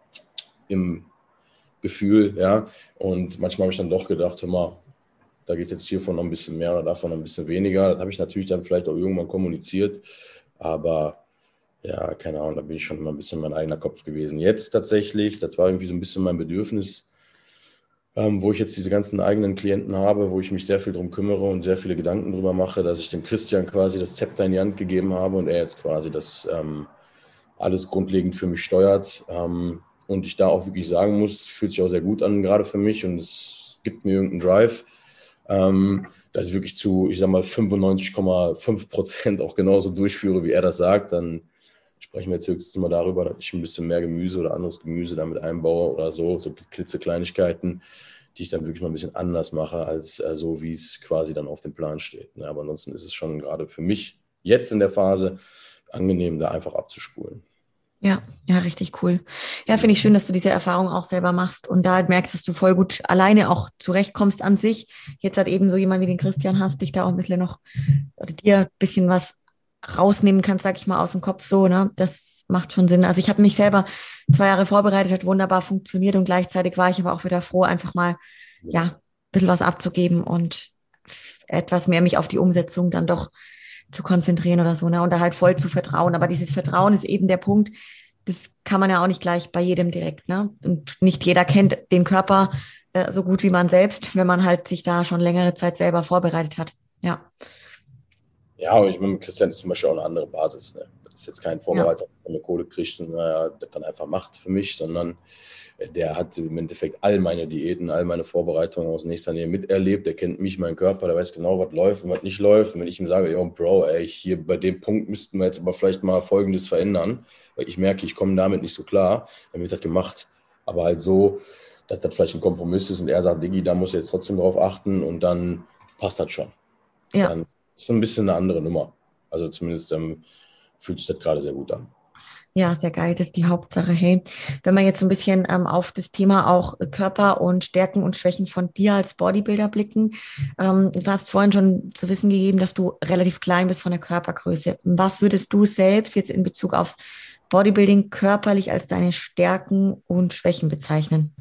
im Gefühl, ja. Und manchmal habe ich dann doch gedacht, hör mal, da geht jetzt hiervon noch ein bisschen mehr oder davon noch ein bisschen weniger. Das habe ich natürlich dann vielleicht auch irgendwann kommuniziert. Aber ja, keine Ahnung, da bin ich schon immer ein bisschen mein eigener Kopf gewesen. Jetzt tatsächlich, das war irgendwie so ein bisschen mein Bedürfnis, wo ich jetzt diese ganzen eigenen Klienten habe, wo ich mich sehr viel drum kümmere und sehr viele Gedanken drüber mache, dass ich dem Christian quasi das Zepter in die Hand gegeben habe und er jetzt quasi das alles grundlegend für mich steuert. Und ich da auch wirklich sagen muss, fühlt sich auch sehr gut an, gerade für mich und es gibt mir irgendeinen Drive, dass ich wirklich zu, ich sag mal, 95,5% auch genauso durchführe, wie er das sagt. Dann sprechen wir jetzt höchstens mal darüber, dass ich ein bisschen mehr Gemüse oder anderes Gemüse damit einbaue oder so klitzekleinigkeiten, die ich dann wirklich mal ein bisschen anders mache, als so, wie es quasi dann auf dem Plan steht. Ne? Aber ansonsten ist es schon gerade für mich jetzt in der Phase angenehm, da einfach abzuspulen. Ja, ja, richtig cool. Ja, finde ich schön, dass du diese Erfahrung auch selber machst und da halt merkst, dass du voll gut alleine auch zurechtkommst an sich. Jetzt halt eben so jemand wie den Christian hast, dich da auch ein bisschen noch oder dir ein bisschen was rausnehmen kannst, sag ich mal, aus dem Kopf so, ne? Das macht schon Sinn. Also ich habe mich selber 2 Jahre vorbereitet, hat wunderbar funktioniert und gleichzeitig war ich aber auch wieder froh, einfach mal, ja, ein bisschen was abzugeben und etwas mehr mich auf die Umsetzung dann doch zu konzentrieren oder so, ne? Und da halt voll zu vertrauen. Aber dieses Vertrauen ist eben der Punkt, das kann man ja auch nicht gleich bei jedem direkt, ne? Und nicht jeder kennt den Körper so gut wie man selbst, wenn man halt sich da schon längere Zeit selber vorbereitet hat. Ja. Ja, und ich meine, Christian ist zum Beispiel auch eine andere Basis. Ne? Das ist jetzt kein Vorbereiter, der eine Kohle kriegt und das dann einfach macht für mich, sondern der hat im Endeffekt all meine Diäten, all meine Vorbereitungen aus nächster Nähe miterlebt. Der kennt mich, meinen Körper, der weiß genau, was läuft und was nicht läuft. Und wenn ich ihm sage, yo, Bro, ey, hier bei dem Punkt müssten wir jetzt aber vielleicht mal Folgendes verändern, weil ich merke, ich komme damit nicht so klar, dann wird das gemacht. Aber halt so, dass das vielleicht ein Kompromiss ist und er sagt, Diggi, da muss er jetzt trotzdem drauf achten und dann passt das schon. Ja. Dann ist ein bisschen eine andere Nummer. Also zumindest fühlt sich das gerade sehr gut an. Ja, sehr geil, das ist die Hauptsache. Hey, wenn wir jetzt so ein bisschen auf das Thema auch Körper und Stärken und Schwächen von dir als Bodybuilder blicken. Du hast vorhin schon zu wissen gegeben, dass du relativ klein bist von der Körpergröße. Was würdest du selbst jetzt in Bezug aufs Bodybuilding körperlich als deine Stärken und Schwächen bezeichnen?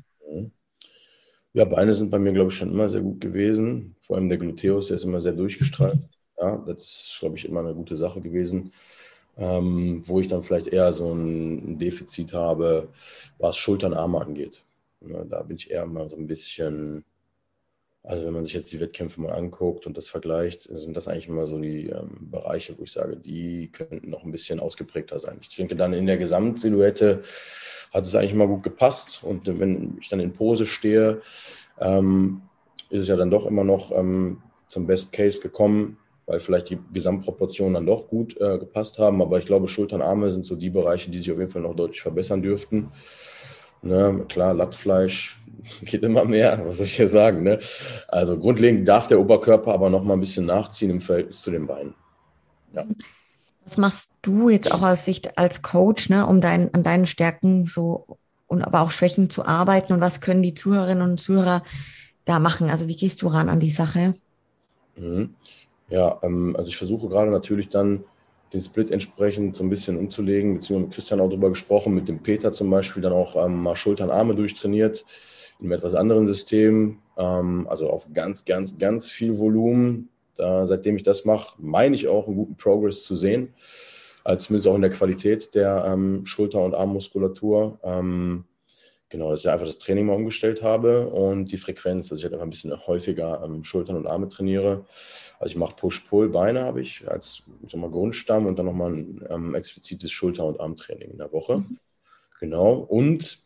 Ja, Beine sind bei mir, glaube ich, schon immer sehr gut gewesen. Vor allem der Gluteus, der ist immer sehr durchgestreift. Ja, das ist, glaube ich, immer eine gute Sache gewesen. Wo ich dann vielleicht eher so ein Defizit habe, was Schultern, Arme angeht. Ja, da bin ich eher mal so ein bisschen, also wenn man sich jetzt die Wettkämpfe mal anguckt und das vergleicht, sind das eigentlich immer so die Bereiche, wo ich sage, die könnten noch ein bisschen ausgeprägter sein. Ich denke, dann in der Gesamtsilhouette hat es eigentlich immer gut gepasst. Und wenn ich dann in Pose stehe, ist es ja dann doch immer noch zum Best Case gekommen, weil vielleicht die Gesamtproportionen dann doch gut gepasst haben. Aber ich glaube, Schultern, Arme sind so die Bereiche, die sich auf jeden Fall noch deutlich verbessern dürften. Ne, klar, Latzfleisch geht immer mehr, was soll ich hier sagen. Ne? Also grundlegend darf der Oberkörper aber noch mal ein bisschen nachziehen im Verhältnis zu den Beinen. Ja. Was machst du jetzt auch aus Sicht als Coach, ne, um an deinen Stärken so und aber auch Schwächen zu arbeiten? Und was können die Zuhörerinnen und Zuhörer da machen? Also wie gehst du ran an die Sache? Mhm. Ja, also ich versuche gerade natürlich dann den Split entsprechend so ein bisschen umzulegen, beziehungsweise mit Christian auch drüber gesprochen, mit dem Peter zum Beispiel dann auch mal Schultern, Arme durchtrainiert, in einem etwas anderen System, also auf ganz, ganz, ganz viel Volumen. Seitdem ich das mache, meine ich auch einen guten Progress zu sehen, zumindest auch in der Qualität der Schulter- und Armmuskulatur. Genau, dass ich einfach das Training mal umgestellt habe und die Frequenz, dass ich halt einfach ein bisschen häufiger Schultern und Arme trainiere. Also ich mache Push-Pull, Beine habe ich als Grundstamm und dann nochmal ein explizites Schulter- und Armtraining in der Woche. Mhm. Genau. Und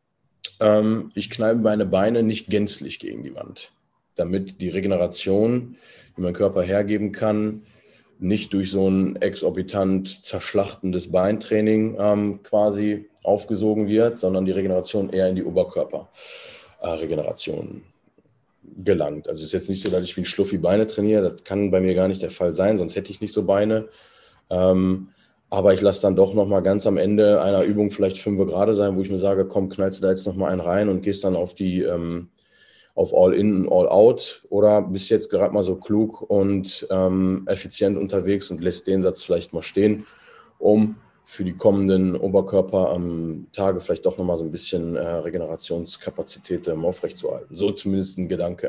ich knall meine Beine nicht gänzlich gegen die Wand, damit die Regeneration, die mein Körper hergeben kann, nicht durch so ein exorbitant zerschlachtendes Beintraining quasi aufgesogen wird, sondern die Regeneration eher in die Oberkörperregeneration gelangt. Also es ist jetzt nicht so, dass ich wie ein Schluffi Beine trainiere. Das kann bei mir gar nicht der Fall sein, sonst hätte ich nicht so Beine. Aber ich lasse dann doch nochmal ganz am Ende einer Übung vielleicht 5 gerade sein, wo ich mir sage, komm, knallst du da jetzt nochmal einen rein und gehst dann auf die auf All-In und All-Out oder bist jetzt gerade mal so klug und effizient unterwegs und lässt den Satz vielleicht mal stehen, um für die kommenden Oberkörper-Tage vielleicht doch nochmal so ein bisschen Regenerationskapazität aufrechtzuerhalten. So zumindest ein Gedanke.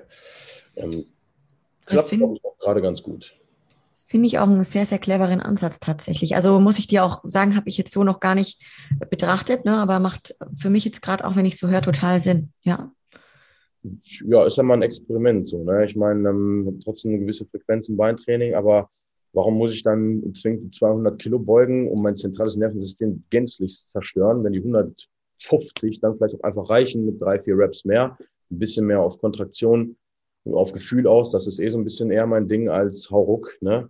Ja, Klappt, glaube ich, auch gerade ganz gut. finde ich auch einen sehr, sehr cleveren Ansatz tatsächlich. Also muss ich dir auch sagen, habe ich jetzt so noch gar nicht betrachtet, ne, aber macht für mich jetzt gerade, auch wenn ich so höre, total Sinn. Ja. Ja, ist ja mal ein Experiment so, ne? Ich meine, trotzdem eine gewisse Frequenz im Beintraining, aber warum muss ich dann zwingend die 200 Kilo beugen, um mein zentrales Nervensystem gänzlich zu zerstören, wenn die 150 dann vielleicht auch einfach reichen mit 3, 4 Reps mehr, ein bisschen mehr auf Kontraktion, auf Gefühl aus, das ist so ein bisschen eher mein Ding als Hauruck, ne?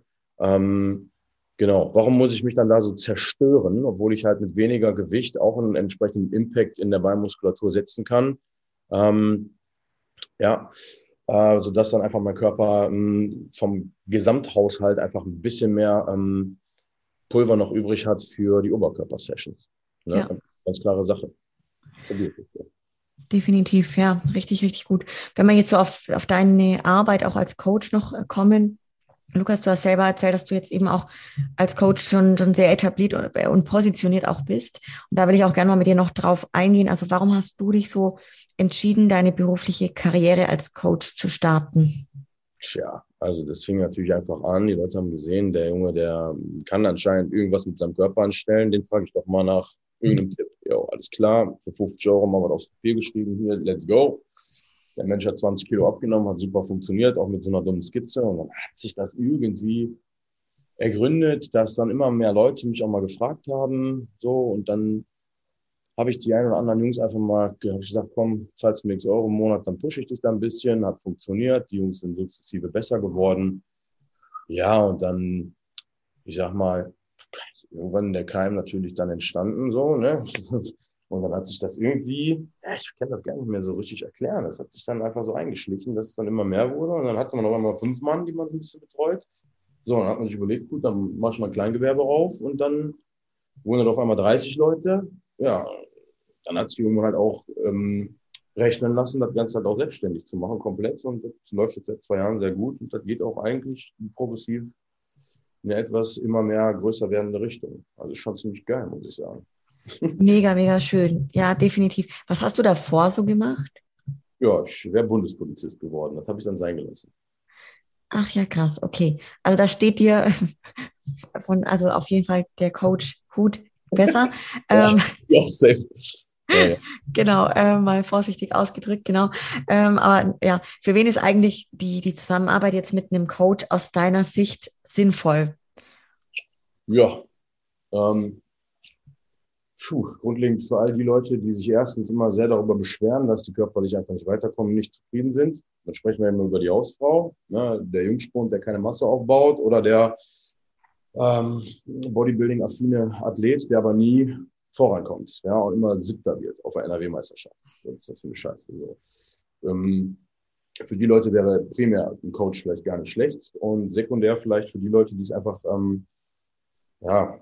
Genau. Warum muss ich mich dann da so zerstören, obwohl ich halt mit weniger Gewicht auch einen entsprechenden Impact in der Beinmuskulatur setzen kann? Ähm, ja, sodass dann einfach mein Körper vom Gesamthaushalt einfach ein bisschen mehr Pulver noch übrig hat für die Oberkörper-Sessions. Ja. Ne? Ganz klare Sache. Probiert es. Definitiv, ja, richtig, richtig gut. Wenn wir jetzt so auf deine Arbeit auch als Coach noch kommen, Lukas, du hast selber erzählt, dass du jetzt eben auch als Coach schon sehr etabliert und positioniert auch bist. Und da will ich auch gerne mal mit dir noch drauf eingehen. Also warum hast du dich so entschieden, deine berufliche Karriere als Coach zu starten? Tja, also das fing natürlich einfach an. Die Leute haben gesehen, der Junge, der kann anscheinend irgendwas mit seinem Körper anstellen. Den frage ich doch mal nach irgendeinem Tipp. Ja, alles klar, für 50 Euro mal was aufs Papier geschrieben. Hier, let's go. Der Mensch hat 20 Kilo abgenommen, hat super funktioniert, auch mit so einer dummen Skizze. Und dann hat sich das irgendwie ergründet, dass dann immer mehr Leute mich auch mal gefragt haben. So, und dann habe ich die einen oder anderen Jungs einfach mal hab ich gesagt, komm, zahlst mir X Euro im Monat, dann pushe ich dich da ein bisschen. Hat funktioniert. Die Jungs sind sukzessive besser geworden. Ja, und dann, ich sag mal, ist irgendwann der Keim natürlich dann entstanden, so, ne? Und dann hat sich das irgendwie, ja, ich kann das gar nicht mehr so richtig erklären. Das hat sich dann einfach so eingeschlichen, dass es dann immer mehr wurde. Und dann hatte man noch einmal 5 Mann, die man so ein bisschen betreut. So, dann hat man sich überlegt, gut, dann mache ich mal ein Kleingewerbe auf und dann wurden dann auf einmal 30 Leute. Ja, dann hat sich irgendwann halt auch rechnen lassen, das Ganze halt auch selbstständig zu machen, komplett. Und das läuft jetzt seit 2 Jahren sehr gut. Und das geht auch eigentlich progressiv in eine etwas immer mehr größer werdende Richtung. Also ist schon ziemlich geil, muss ich sagen. Mega, mega schön. Ja, definitiv. Was hast du davor so gemacht? Ja, ich wäre Bundespolizist geworden. Das habe ich dann sein gelassen. Ach ja, krass, okay. Also da steht dir also auf jeden Fall der Coach Hut besser. Ja, Ähm, ja, safe. Ja, ja. genau, mal vorsichtig ausgedrückt, genau. Aber ja, für wen ist eigentlich die Zusammenarbeit jetzt mit einem Coach aus deiner Sicht sinnvoll? Ja, grundlegend für all die Leute, die sich erstens immer sehr darüber beschweren, dass sie körperlich einfach nicht weiterkommen, nicht zufrieden sind. Dann sprechen wir immer über die Hausfrau, ne? Der Jungspund, der keine Masse aufbaut, oder der Bodybuilding-affine Athlet, der aber nie vorankommt, ja, und immer Siebter wird auf der NRW-Meisterschaft. Das ist natürlich scheiße. So. Für die Leute wäre primär ein Coach vielleicht gar nicht schlecht und sekundär vielleicht für die Leute, die es einfach, ja,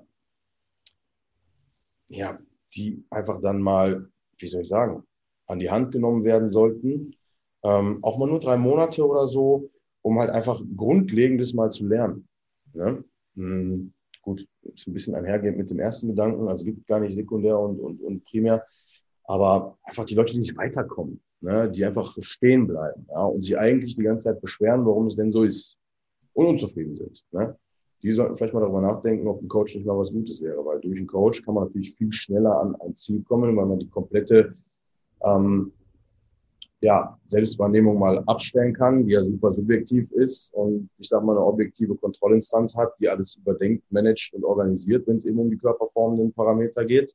ja, die einfach dann mal, wie soll ich sagen, an die Hand genommen werden sollten. Auch mal nur 3 Monate oder so, um halt einfach Grundlegendes mal zu lernen. Ne? Gut, ist ein bisschen einhergehend mit dem ersten Gedanken, also gibt gar nicht sekundär und primär, aber einfach die Leute, die nicht weiterkommen, ne? Die einfach stehen bleiben, ja? Und sich eigentlich die ganze Zeit beschweren, warum es denn so ist und unzufrieden sind. Ne? Die sollten vielleicht mal darüber nachdenken, ob ein Coach nicht mal was Gutes wäre, weil durch einen Coach kann man natürlich viel schneller an ein Ziel kommen, weil man die komplette ähm, ja, Selbstwahrnehmung mal abstellen kann, die ja super subjektiv ist und ich sage mal eine objektive Kontrollinstanz hat, die alles überdenkt, managt und organisiert, wenn es eben um die körperformenden Parameter geht,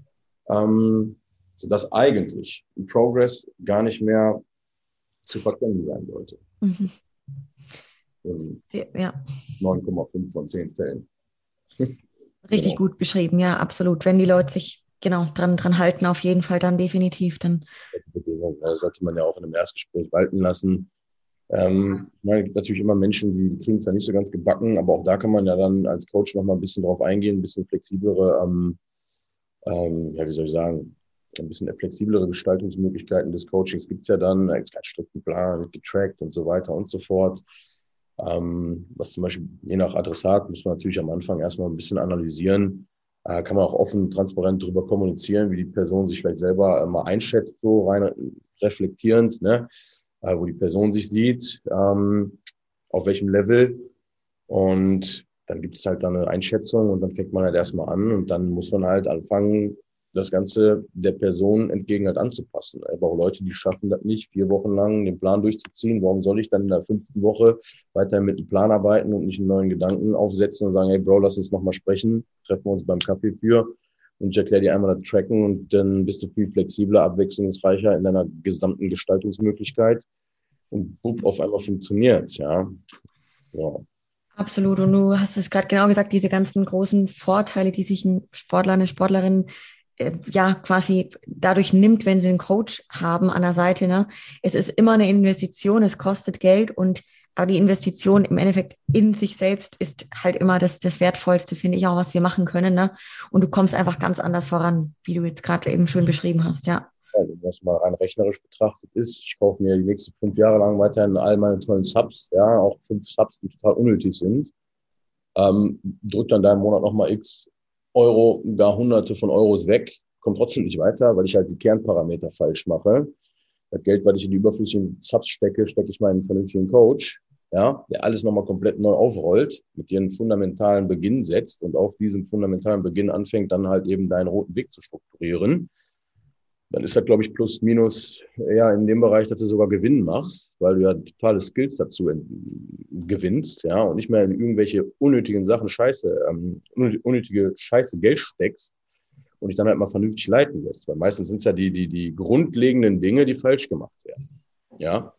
sodass eigentlich ein Progress gar nicht mehr zu verkennen sein sollte. Mhm. In Ja, 9,5 von 10 Fällen. richtig Genau. gut beschrieben, ja, absolut. Wenn die Leute sich genau dran halten, auf jeden Fall dann definitiv, dann. Bedingungen. Das sollte man ja auch in einem Erstgespräch walten lassen. Ich meine, es gibt natürlich immer Menschen, die kriegen es da nicht so ganz gebacken, aber auch da kann man ja dann als Coach noch mal ein bisschen drauf eingehen, ein bisschen flexiblere, ja, wie soll ich sagen, ein bisschen flexiblere Gestaltungsmöglichkeiten des Coachings gibt es ja dann, da gibt es keinen strikten Plan, wird getrackt und so weiter und so fort. Was zum Beispiel je nach Adressat muss man natürlich am Anfang erstmal ein bisschen analysieren. Kann man auch offen, transparent darüber kommunizieren, wie die Person sich vielleicht selber mal einschätzt, so rein reflektierend, ne? Wo die Person sich sieht, auf welchem Level. Und dann gibt es halt dann eine Einschätzung und dann fängt man halt erstmal an und dann muss man halt anfangen, das Ganze der Person entgegen halt anzupassen. Aber auch Leute, die schaffen das nicht, 4 Wochen lang den Plan durchzuziehen. Warum soll ich dann in der 5. Woche weiterhin mit dem Plan arbeiten und nicht einen neuen Gedanken aufsetzen und sagen, hey Bro, lass uns nochmal sprechen, treffen wir uns beim Kaffee für und ich erkläre dir einmal das Tracken und dann bist du viel flexibler, abwechslungsreicher in deiner gesamten Gestaltungsmöglichkeit und bupp, auf einmal funktioniert's, ja. So. Absolut. Und du hast es gerade genau gesagt, diese ganzen großen Vorteile, die sich ein Sportler, eine Sportlerin ja quasi dadurch nimmt, wenn sie einen Coach haben an der Seite. Ne? Es ist immer eine Investition, es kostet Geld und aber die Investition im Endeffekt in sich selbst ist halt immer das Wertvollste, finde ich auch, was wir machen können. Ne? Und du kommst einfach ganz anders voran, wie du jetzt gerade eben schön beschrieben hast, ja. Also, wenn das mal rein rechnerisch betrachtet ist, ich kaufe mir die nächsten 5 Jahre lang weiterhin all meine tollen Subs, ja, auch 5 Subs, die total unnötig sind, drückt dann da im Monat nochmal x Euro, gar Hunderte von Euros weg, kommt trotzdem nicht weiter, weil ich halt die Kernparameter falsch mache. Das Geld, was ich in die überflüssigen Subs stecke, stecke ich mal in einen vernünftigen Coach, ja, der alles nochmal komplett neu aufrollt, mit dir einen fundamentalen Beginn setzt und auf diesem fundamentalen Beginn anfängt, dann halt eben deinen roten Weg zu strukturieren. Dann ist das, glaube ich, plus minus eher in dem Bereich, dass du sogar Gewinn machst, weil du ja totale Skills dazu gewinnst, ja, und nicht mehr in irgendwelche unnötigen Sachen unnötige Scheiße Geld steckst und dich dann halt mal vernünftig leiten lässt. Weil meistens sind es ja die grundlegenden Dinge, die falsch gemacht werden. Ja.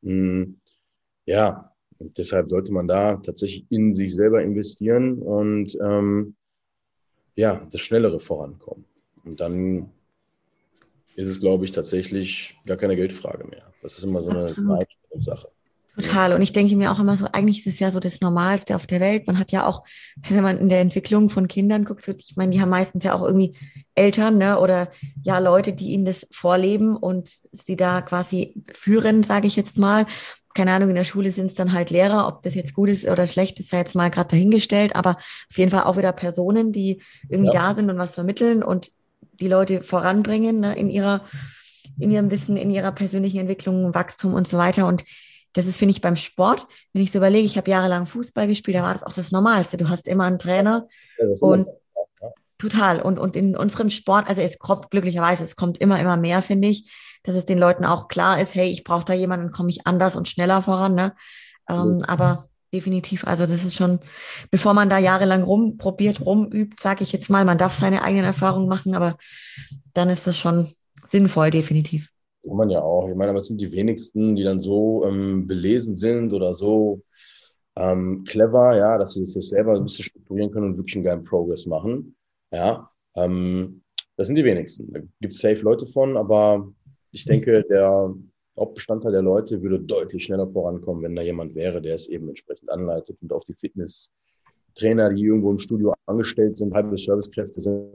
Ja, und deshalb sollte man da tatsächlich in sich selber investieren und ja, das schnellere Vorankommen. Und dann ist es, glaube ich, tatsächlich gar keine Geldfrage mehr. Das ist immer so eine Absolut. Einstellungssache. Ne? Total. Und ich denke mir auch immer so, eigentlich ist es ja so das Normalste auf der Welt. Man hat ja auch, wenn man in der Entwicklung von Kindern guckt, so, ich meine, die haben meistens ja auch irgendwie Eltern, ne, oder ja Leute, die ihnen das vorleben und sie da quasi führen, sage ich jetzt mal. Keine Ahnung, in der Schule sind es dann halt Lehrer, ob das jetzt gut ist oder schlecht, ist ja jetzt mal gerade dahingestellt, aber auf jeden Fall auch wieder Personen, die irgendwie Ja, da sind und was vermitteln und die Leute voranbringen, ne, in ihrem Wissen, in ihrer persönlichen Entwicklung, Wachstum und so weiter. Und das ist, finde ich, beim Sport, wenn ich so überlege, ich habe jahrelang Fußball gespielt, da war das auch das Normalste. Du hast immer einen Trainer das ist immer und so. Ja, total. Und in unserem Sport, also es kommt glücklicherweise, es kommt immer mehr, finde ich, dass es den Leuten auch klar ist, hey, ich brauche da jemanden, dann komme ich anders und schneller voran. Ne? absolut. Aber definitiv, also das ist schon, bevor man da jahrelang rumprobiert, rumübt, sage ich jetzt mal, man darf seine eigenen Erfahrungen machen, aber dann ist das schon sinnvoll, definitiv. Kann man ja auch. Ich meine, aber es sind die wenigsten, die dann so belesen sind oder so clever, ja, dass sie sich selber ein bisschen strukturieren können und wirklich einen geilen Progress machen. Ja, das sind die wenigsten. Da gibt es safe Leute von, aber ich denke, der Hauptbestandteil der Leute würde deutlich schneller vorankommen, wenn da jemand wäre, der es eben entsprechend anleitet und auf die Fitnesstrainer, die irgendwo im Studio angestellt sind, halbe Servicekräfte sind,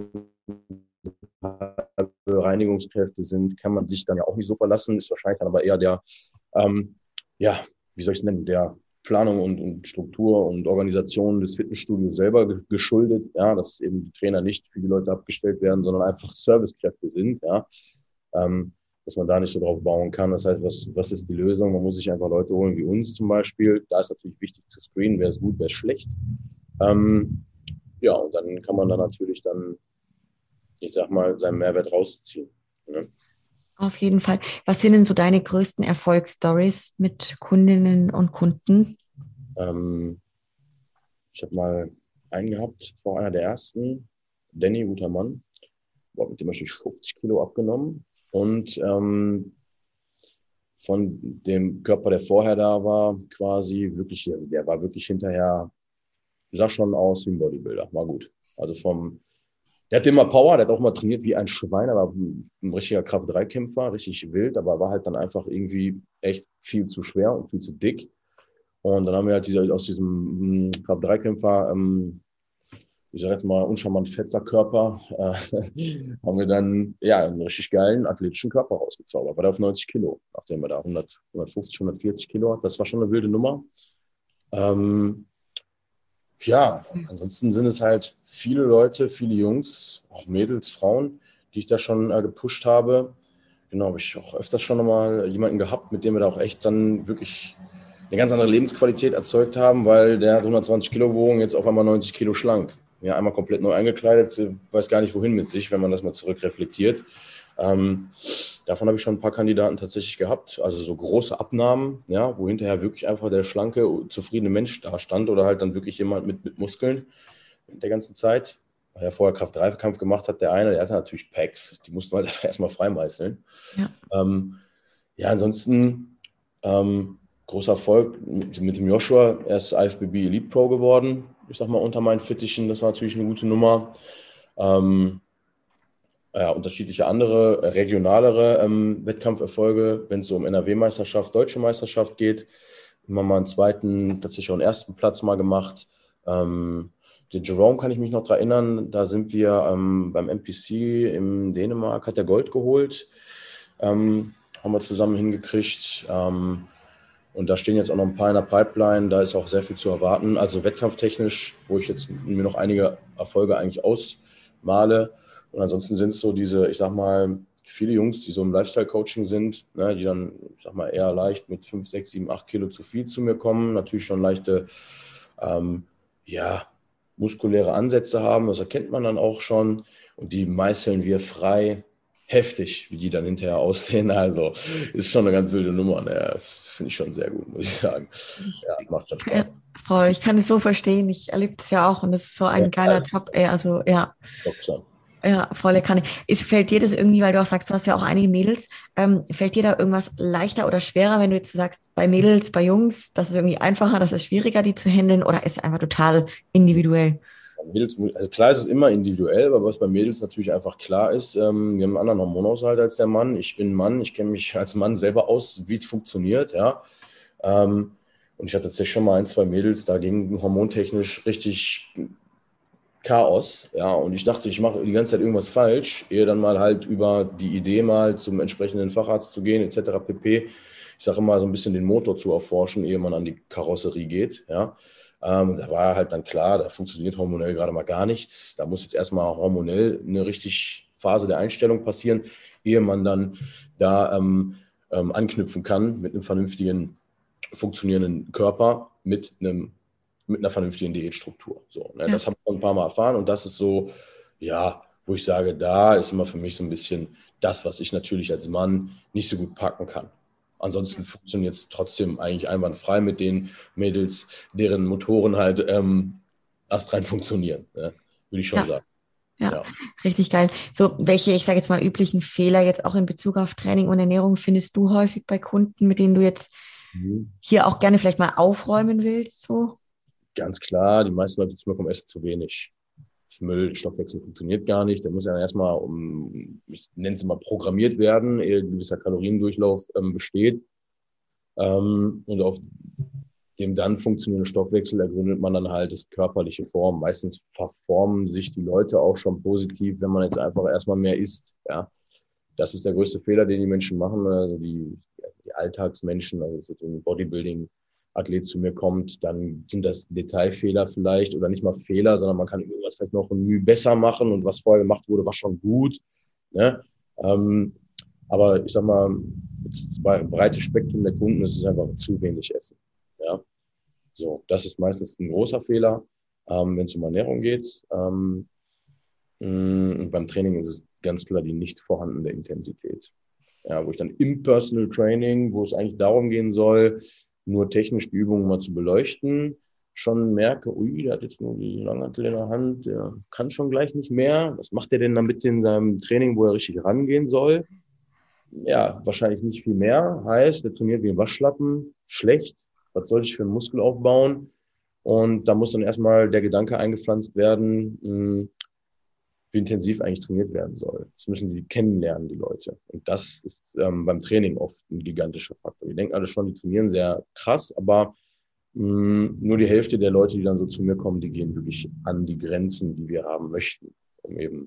Reinigungskräfte sind, kann man sich dann ja auch nicht so verlassen, ist wahrscheinlich dann aber eher der, ja, wie soll ich es nennen, der Planung und Struktur und Organisation des Fitnessstudios selber geschuldet, ja, dass eben die Trainer nicht für die Leute abgestellt werden, sondern einfach Servicekräfte sind, ja, dass man da nicht so drauf bauen kann. Das heißt, was ist die Lösung? Man muss sich einfach Leute holen wie uns zum Beispiel. Da ist natürlich wichtig zu screenen, wer ist gut, wer ist schlecht. Ja, und dann kann man da natürlich dann, ich sag mal, seinen Mehrwert rausziehen. Ne? Auf jeden Fall. Was sind denn so deine größten Erfolgsstories mit Kundinnen und Kunden? Ähm, Ich habe mal einen gehabt, war einer der ersten, Danny, guter Mann, boah, mit dem habe ich 50 Kilo abgenommen und von dem Körper, der vorher da war, quasi wirklich, der war wirklich hinterher, sah schon aus wie ein Bodybuilder, war gut. Also der hatte immer Power, der hat auch mal trainiert wie ein Schwein, aber ein richtiger Kraft-3-Kämpfer, richtig wild, aber war halt dann einfach irgendwie echt viel zu schwer und viel zu dick. Und dann haben wir halt aus diesem Kraft-3-Kämpfer, ich sage jetzt mal, uncharmant Fettsack-Körper, haben wir dann ja einen richtig geilen athletischen Körper rausgezaubert. War der auf 90 Kilo, nachdem er da 150, 140 Kilo hat. Das war schon eine wilde Nummer. Ähm, ja, ansonsten sind es halt viele Leute, viele Jungs, auch Mädels, Frauen, die ich da schon gepusht habe. Genau, habe ich auch öfters schon nochmal jemanden gehabt, mit dem wir da auch echt dann wirklich eine ganz andere Lebensqualität erzeugt haben, weil der hat 120 Kilo gewogen, jetzt auf einmal 90 Kilo schlank. Ja, einmal komplett neu eingekleidet, weiß gar nicht wohin mit sich, wenn man das mal zurückreflektiert. Ähm, Davon habe ich schon ein paar Kandidaten tatsächlich gehabt, also so große Abnahmen, ja, wo hinterher wirklich einfach der schlanke, zufriedene Mensch da stand oder halt dann wirklich jemand mit Muskeln in der ganzen Zeit. Weil er vorher Kraft-3-Kampf gemacht hat, der hatte natürlich Packs, die mussten wir halt einfach erstmal freimeißeln. Ja. Ja, ansonsten großer Erfolg mit dem Joshua. Er ist IFBB Elite Pro geworden. Ich sag mal, unter meinen Fittichen, das war natürlich eine gute Nummer. Ja, unterschiedliche andere, regionalere Wettkampferfolge, wenn es so um NRW-Meisterschaft, Deutsche Meisterschaft geht. Immer mal einen zweiten, tatsächlich auch einen ersten Platz mal gemacht. Den Jerome kann ich mich noch daran erinnern, da sind wir beim NPC in Dänemark, hat er Gold geholt. Haben wir zusammen hingekriegt. Und da stehen jetzt auch noch ein paar in der Pipeline, da ist auch sehr viel zu erwarten. Also wettkampftechnisch, wo ich jetzt mir noch einige Erfolge eigentlich ausmale. Und ansonsten sind es so diese, ich sag mal, viele Jungs, die so im Lifestyle-Coaching sind, ne, die dann, ich sag mal, eher leicht mit 5, 6, 7, 8 Kilo zu viel zu mir kommen. Natürlich schon leichte, ja, muskuläre Ansätze haben. Das erkennt man dann auch schon. Und die meißeln wir frei. Heftig, wie die dann hinterher aussehen. Also ist schon eine ganz wilde Nummer. Ne? Das finde ich schon sehr gut, muss ich sagen. Ich, Ja, macht schon ja, Spaß. voll, ich kann es so verstehen. Ich erlebe das ja auch und das ist so Ja, ein geiler also, Job. Ey. Also ja, doch, klar. ja, volle Kanne. Fällt dir das irgendwie, weil du auch sagst, du hast ja auch einige Mädels, fällt dir da irgendwas leichter oder schwerer, wenn du jetzt so sagst, bei Mädels, bei Jungs, das ist irgendwie einfacher, das ist schwieriger, die zu handeln oder ist es einfach total individuell? Mädels, also klar ist es immer individuell, aber was bei Mädels natürlich einfach klar ist, wir haben einen anderen Hormonaushalt als der Mann. Ich bin ein Mann, ich kenne mich als Mann selber aus, wie es funktioniert, ja. Und ich hatte tatsächlich schon mal 1, 2 Mädels, da ging hormontechnisch richtig Chaos. Ja, und ich dachte, ich mache die ganze Zeit irgendwas falsch, ehe dann mal halt über die Idee mal zum entsprechenden Facharzt zu gehen, etc. pp. Ich sage immer so ein bisschen den Motor zu erforschen, ehe man an die Karosserie geht. Ja. Da war halt dann klar, da funktioniert hormonell gerade mal gar nichts. Da muss jetzt erstmal hormonell eine richtig Phase der Einstellung passieren, ehe man dann da anknüpfen kann mit einem vernünftigen, funktionierenden Körper, mit einer vernünftigen Diätstruktur. So, ne? Das habe ich schon ein paar Mal erfahren und das ist so, ja, wo ich sage, da ist immer für mich so ein bisschen das, was ich natürlich als Mann nicht so gut packen kann. Ansonsten funktioniert es trotzdem eigentlich einwandfrei mit den Mädels, deren Motoren halt astrein funktionieren, ne? Würde ich schon sagen. Ja, richtig geil. So, welche, ich sage jetzt mal, üblichen Fehler jetzt auch in Bezug auf Training und Ernährung findest du häufig bei Kunden, mit denen du jetzt hier auch gerne vielleicht mal aufräumen willst? So? Ganz klar, die meisten Leute zu mir kommen, essen zu wenig. Das Müll, Stoffwechsel funktioniert gar nicht. Der muss ja erstmal, ich nenne es mal, programmiert werden, ehe ein gewisser Kaloriendurchlauf besteht. Und auf dem dann funktionierenden Stoffwechsel ergründet man dann halt das körperliche Form. Meistens verformen sich die Leute auch schon positiv, wenn man jetzt einfach erstmal mehr isst. Ja, das ist der größte Fehler, den die Menschen machen. Also die Alltagsmenschen, also jetzt im Bodybuilding-Athlet zu mir kommt, dann sind das Detailfehler vielleicht oder nicht mal Fehler, sondern man kann irgendwas vielleicht noch ein Mühe besser machen und was vorher gemacht wurde, war schon gut. Ne? Aber ich sag mal, bei breites Spektrum der Kunden ist es einfach zu wenig Essen. Ja, so, das ist meistens ein großer Fehler, wenn es um Ernährung geht. Und beim Training ist es ganz klar die nicht vorhandene Intensität. Ja, wo ich dann im Personal Training, wo es eigentlich darum gehen soll, nur technisch die Übungen mal zu beleuchten, schon merke, ui, der hat jetzt nur die Langhantel in der Hand, der kann schon gleich nicht mehr. Was macht der denn damit in seinem Training, wo er richtig rangehen soll? Ja, wahrscheinlich nicht viel mehr. Heißt, der trainiert wie ein Waschlappen, schlecht. Was soll ich für einen Muskel aufbauen? Und da muss dann erstmal der Gedanke eingepflanzt werden, wie intensiv eigentlich trainiert werden soll. Das müssen die kennenlernen, die Leute. Und das ist beim Training oft ein gigantischer Faktor. Die denken alle schon, die trainieren sehr krass, aber nur die Hälfte der Leute, die dann so zu mir kommen, die gehen wirklich an die Grenzen, die wir haben möchten, um eben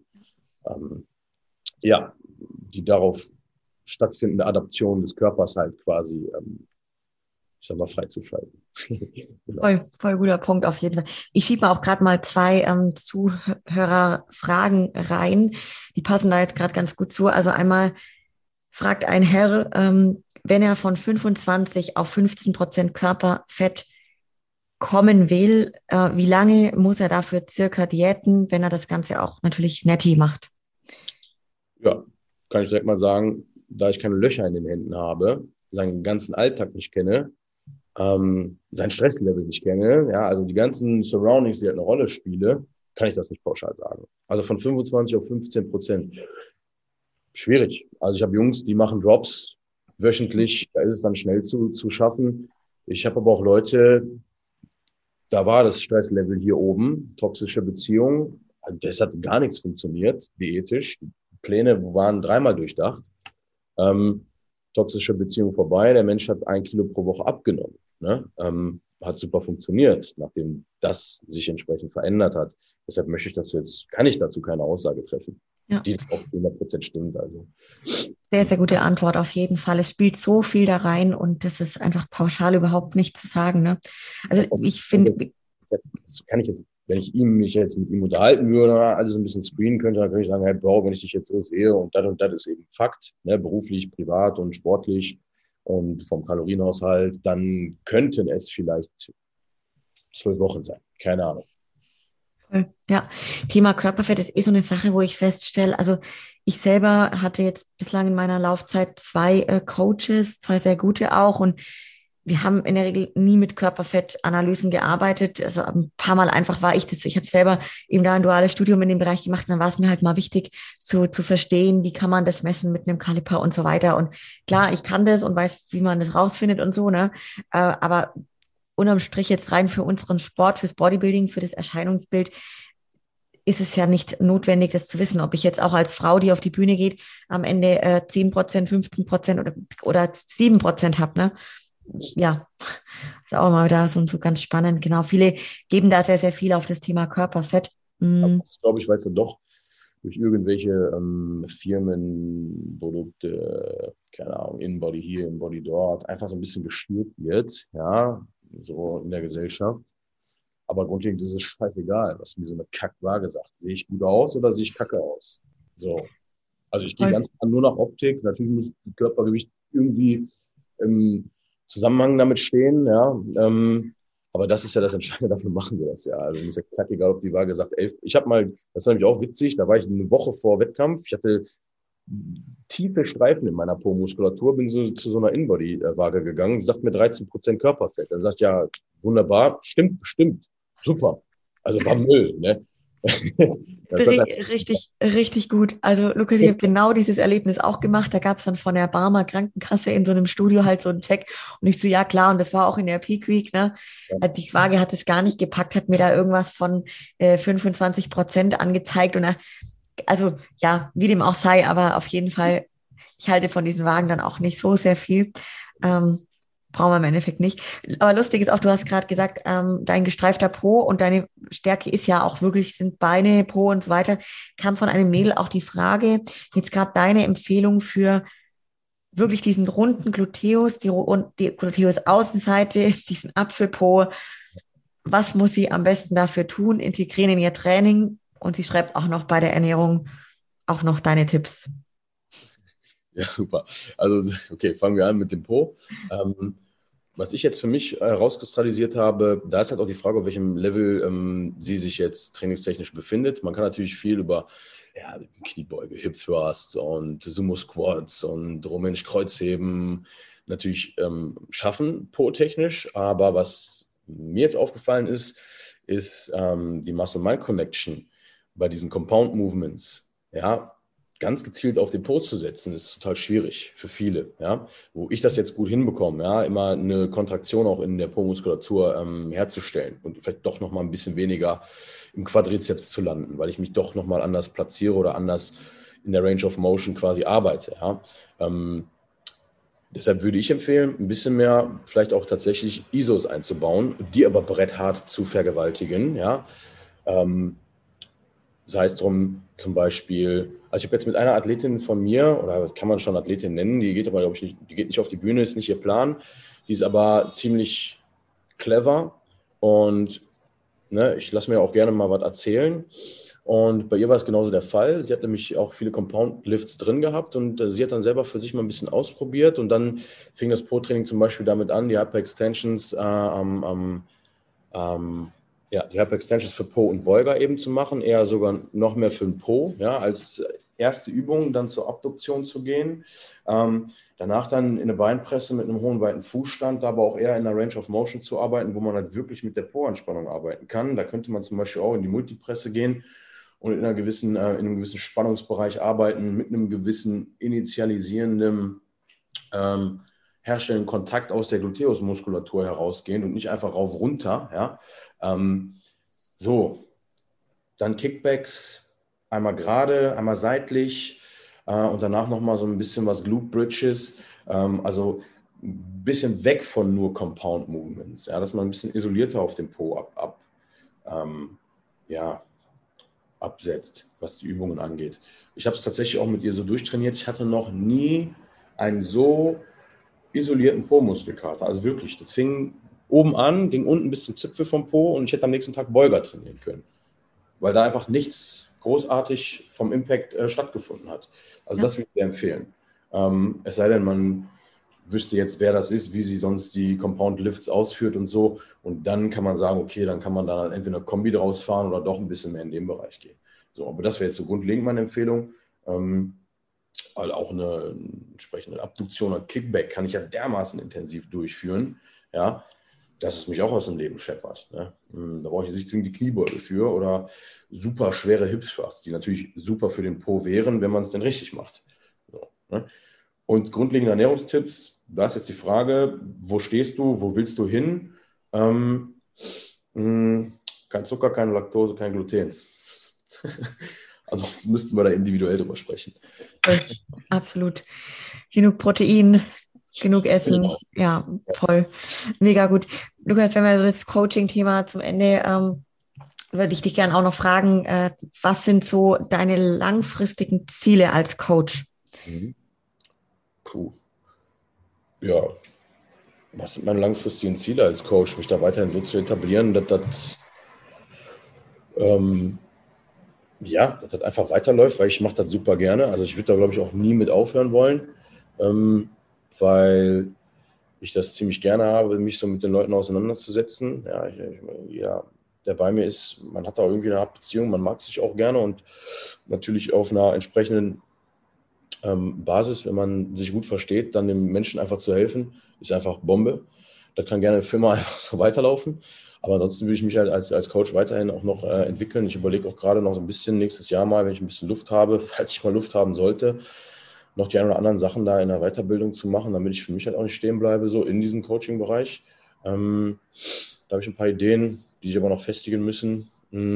die darauf stattfindende Adaption des Körpers halt quasi ich sag mal, freizuschalten. Genau. Voll guter Punkt auf jeden Fall. Ich schiebe mal auch gerade mal 2 Zuhörerfragen rein. Die passen da jetzt gerade ganz gut zu. Also einmal fragt ein Herr, wenn er von 25 auf 15% Körperfett kommen will, wie lange muss er dafür circa diäten, wenn er das Ganze auch natürlich netti macht? Ja, kann ich direkt mal sagen, da ich keine Löcher in den Händen habe, seinen ganzen Alltag nicht kenne, sein Stresslevel nicht kenne, ja, also die ganzen Surroundings, die halt eine Rolle spielen, kann ich das nicht pauschal sagen. Also von 25 auf 15%. Schwierig. Also ich habe Jungs, die machen Drops wöchentlich, da ist es dann schnell zu schaffen. Ich habe aber auch Leute, da war das Stresslevel hier oben, toxische Beziehung, das hat gar nichts funktioniert, diätisch. Die Pläne waren 3-mal durchdacht. Toxische Beziehung vorbei, der Mensch hat 1 Kilo pro Woche abgenommen. Ne? Hat super funktioniert, nachdem das sich entsprechend verändert hat. Deshalb kann ich dazu keine Aussage treffen, die auch 100% stimmt. Also. Sehr, sehr gute Antwort auf jeden Fall. Es spielt so viel da rein und das ist einfach pauschal überhaupt nicht zu sagen. Ne? Also ich finde... Das kann ich jetzt, wenn ich mich jetzt mit ihm unterhalten würde, alles ein bisschen screenen könnte, dann könnte ich sagen, hey Bro, wenn ich dich jetzt so sehe und das ist eben Fakt, ne, beruflich, privat und sportlich und vom Kalorienhaushalt, dann könnten es vielleicht 12 Wochen sein. Keine Ahnung. Ja, Thema Körperfett ist so eine Sache, wo ich feststelle, also ich selber hatte jetzt bislang in meiner Laufzeit 2 Coaches, 2 sehr gute auch, und wir haben in der Regel nie mit Körperfettanalysen gearbeitet. Also ein paar Mal einfach war ich das. Ich habe selber eben da ein duales Studium in dem Bereich gemacht. Und dann war es mir halt mal wichtig zu verstehen, wie kann man das messen mit einem Kaliper und so weiter. Und klar, ich kann das und weiß, wie man das rausfindet und so, ne? Aber unterm Strich jetzt rein für unseren Sport, fürs Bodybuilding, für das Erscheinungsbild, ist es ja nicht notwendig, das zu wissen, ob ich jetzt auch als Frau, die auf die Bühne geht, am Ende 10%, 15% oder 7% habe, ne? ja, ist auch mal da so ganz spannend. Genau, viele geben da sehr, sehr viel auf das Thema Körperfett. Aber Mm, das glaube ich, weil es dann doch durch irgendwelche Firmenprodukte, keine Ahnung, InBody hier, InBody dort, einfach so ein bisschen geschürt wird, ja, so in der Gesellschaft. Aber grundlegend ist es scheißegal, was mir so eine Kackwaage sagt. Sehe ich gut aus oder sehe ich kacke aus? So. Also ich gehe voll. ganz klar nur nach Optik. Natürlich muss das Körpergewicht irgendwie im Zusammenhang damit stehen, ja. Aber das ist ja das Entscheidende, dafür machen wir das ja. Also mir ist ja kackegal, ob die Waage sagt 11. Ich habe mal, das ist nämlich auch witzig, da war ich eine Woche vor Wettkampf. Ich hatte tiefe Streifen in meiner Po-Muskulatur, bin so zu so einer Inbody-Waage gegangen, die sagt mir 13% Körperfett. Dann sagt ja, wunderbar, stimmt, bestimmt, super. Also war Müll, ne? Das hat Richtig, richtig gut. Also, Lukas, ich habe genau dieses Erlebnis auch gemacht. Da gab es dann von der Barmer Krankenkasse in so einem Studio halt so einen Check. Und ich so, ja klar, und das war auch in der Peak Week, ne? Die Waage hat es gar nicht gepackt, hat mir da irgendwas von 25% angezeigt. Und also ja, wie dem auch sei, aber auf jeden Fall, ich halte von diesen Wagen dann auch nicht so sehr viel. Ähm, Brauchen wir im Endeffekt nicht. Aber lustig ist auch, du hast gerade gesagt, dein gestreifter Po und deine Stärke ist ja auch wirklich, sind Beine, Po und so weiter. Kam von einem Mädel auch die Frage, jetzt gerade deine Empfehlung für wirklich diesen runden Gluteus, die Gluteus-Außenseite, diesen Apfelpo. Was muss sie am besten dafür tun? Integrieren in ihr Training. Und sie schreibt auch noch bei der Ernährung auch noch deine Tipps. ja, super. Also, okay, fangen wir an mit dem Po. Was ich jetzt für mich herauskristallisiert habe, da ist halt auch die Frage, auf welchem Level sie sich jetzt trainingstechnisch befindet. Man kann natürlich viel über ja, Kniebeuge, Hip Thrust und Sumo Squats und rumänisch Kreuzheben natürlich schaffen, po-technisch. Aber was mir jetzt aufgefallen ist die Muscle-Mind-Connection bei diesen Compound Movements. Ja, ganz gezielt auf den Po zu setzen, ist total schwierig für viele. Ja, wo ich das jetzt gut hinbekomme, ja, immer eine Kontraktion auch in der Po-Muskulatur herzustellen und vielleicht doch nochmal ein bisschen weniger im Quadrizeps zu landen, weil ich mich doch nochmal anders platziere oder anders in der Range of Motion quasi arbeite. Ja. Deshalb würde ich empfehlen, ein bisschen mehr vielleicht auch tatsächlich ISOs einzubauen, die aber bretthart zu vergewaltigen. Ja. Sei es drum zum Beispiel, also ich habe jetzt mit einer Athletin von mir, oder kann man schon Athletin nennen, die geht aber, glaube ich, nicht, die geht nicht auf die Bühne, ist nicht ihr Plan. Die ist aber ziemlich clever und ne, ich lasse mir auch gerne mal was erzählen. Und bei ihr war es genauso der Fall. Sie hat nämlich auch viele Compound-Lifts drin gehabt und sie hat dann selber für sich mal ein bisschen ausprobiert und dann fing das Pro-Training zum Beispiel damit an, die Hyper-Extensions ja, die Hyper-Extensions für Po und Beuger eben zu machen, eher sogar noch mehr für den Po, ja, als erste Übung dann zur Abduktion zu gehen. Danach dann in eine Beinpresse mit einem hohen, weiten Fußstand, aber auch eher in der Range of Motion zu arbeiten, wo man halt wirklich mit der Po-Anspannung arbeiten kann. Da könnte man zum Beispiel auch in die Multipresse gehen und in einem gewissen Spannungsbereich arbeiten, mit einem gewissen initialisierenden herstellen Kontakt aus der Gluteusmuskulatur herausgehend und nicht einfach rauf runter. Ja. So, dann Kickbacks, einmal gerade, einmal seitlich und danach nochmal so ein bisschen was Glute Bridges, also ein bisschen weg von nur Compound Movements, ja, dass man ein bisschen isolierter auf dem Po ja, absetzt, was die Übungen angeht. Ich habe es tatsächlich auch mit ihr so durchtrainiert. Ich hatte noch nie einen so isolierten Po-Muskelkater. Also wirklich, das fing oben an, ging unten bis zum Zipfel vom Po und ich hätte am nächsten Tag Beuger trainieren können, weil da einfach nichts großartig vom Impact stattgefunden hat. Also Ja. das würde ich dir empfehlen. Es sei denn, man wüsste jetzt, wer das ist, wie sie sonst die Compound Lifts ausführt und so. Und dann kann man sagen, okay, dann kann man da entweder eine Kombi draus fahren oder doch ein bisschen mehr in den Bereich gehen. So, aber das wäre jetzt so grundlegend meine Empfehlung. Weil auch eine entsprechende Abduktion und Kickback kann ich ja dermaßen intensiv durchführen, ja, dass es mich auch aus dem Leben scheppert. Ne? Da brauche ich nicht zwingend die Kniebeuge für oder super schwere Hip Thrusts, die natürlich super für den Po wären, wenn man es denn richtig macht. So, ne? Und grundlegende Ernährungstipps, da ist jetzt die Frage, wo stehst du, wo willst du hin? Kein Zucker, keine Laktose, kein Gluten. Ansonsten müssten wir da individuell drüber sprechen. Voll. Absolut. Genug Protein, Genug Essen, Genau. ja, voll. Mega gut. Lukas, wenn wir so das Coaching-Thema zum Ende, würde ich dich gerne auch noch fragen, was sind so deine langfristigen Ziele als Coach? Mhm. Puh. Ja, was sind meine langfristigen Ziele als Coach? Mich da weiterhin so zu etablieren, ähm, dass das einfach weiterläuft, weil ich mache das super gerne. Also ich würde da, glaube ich, auch nie mit aufhören wollen, weil ich das ziemlich gerne habe, mich so mit den Leuten auseinanderzusetzen. Ja, der bei mir ist, man hat da irgendwie eine Art Beziehung, man mag sich auch gerne und natürlich auf einer entsprechenden Basis, wenn man sich gut versteht, dann dem Menschen einfach zu helfen, ist einfach Bombe. Das kann gerne für immer einfach so weiterlaufen. Aber ansonsten würde ich mich halt als Coach weiterhin auch noch entwickeln. Ich überlege auch gerade noch so ein bisschen nächstes Jahr mal, wenn ich ein bisschen Luft habe, falls ich mal Luft haben sollte, noch die ein oder anderen Sachen da in der Weiterbildung zu machen, damit ich für mich halt auch nicht stehen bleibe, so in diesem Coaching-Bereich. Da habe ich ein paar Ideen, die sich aber noch festigen müssen.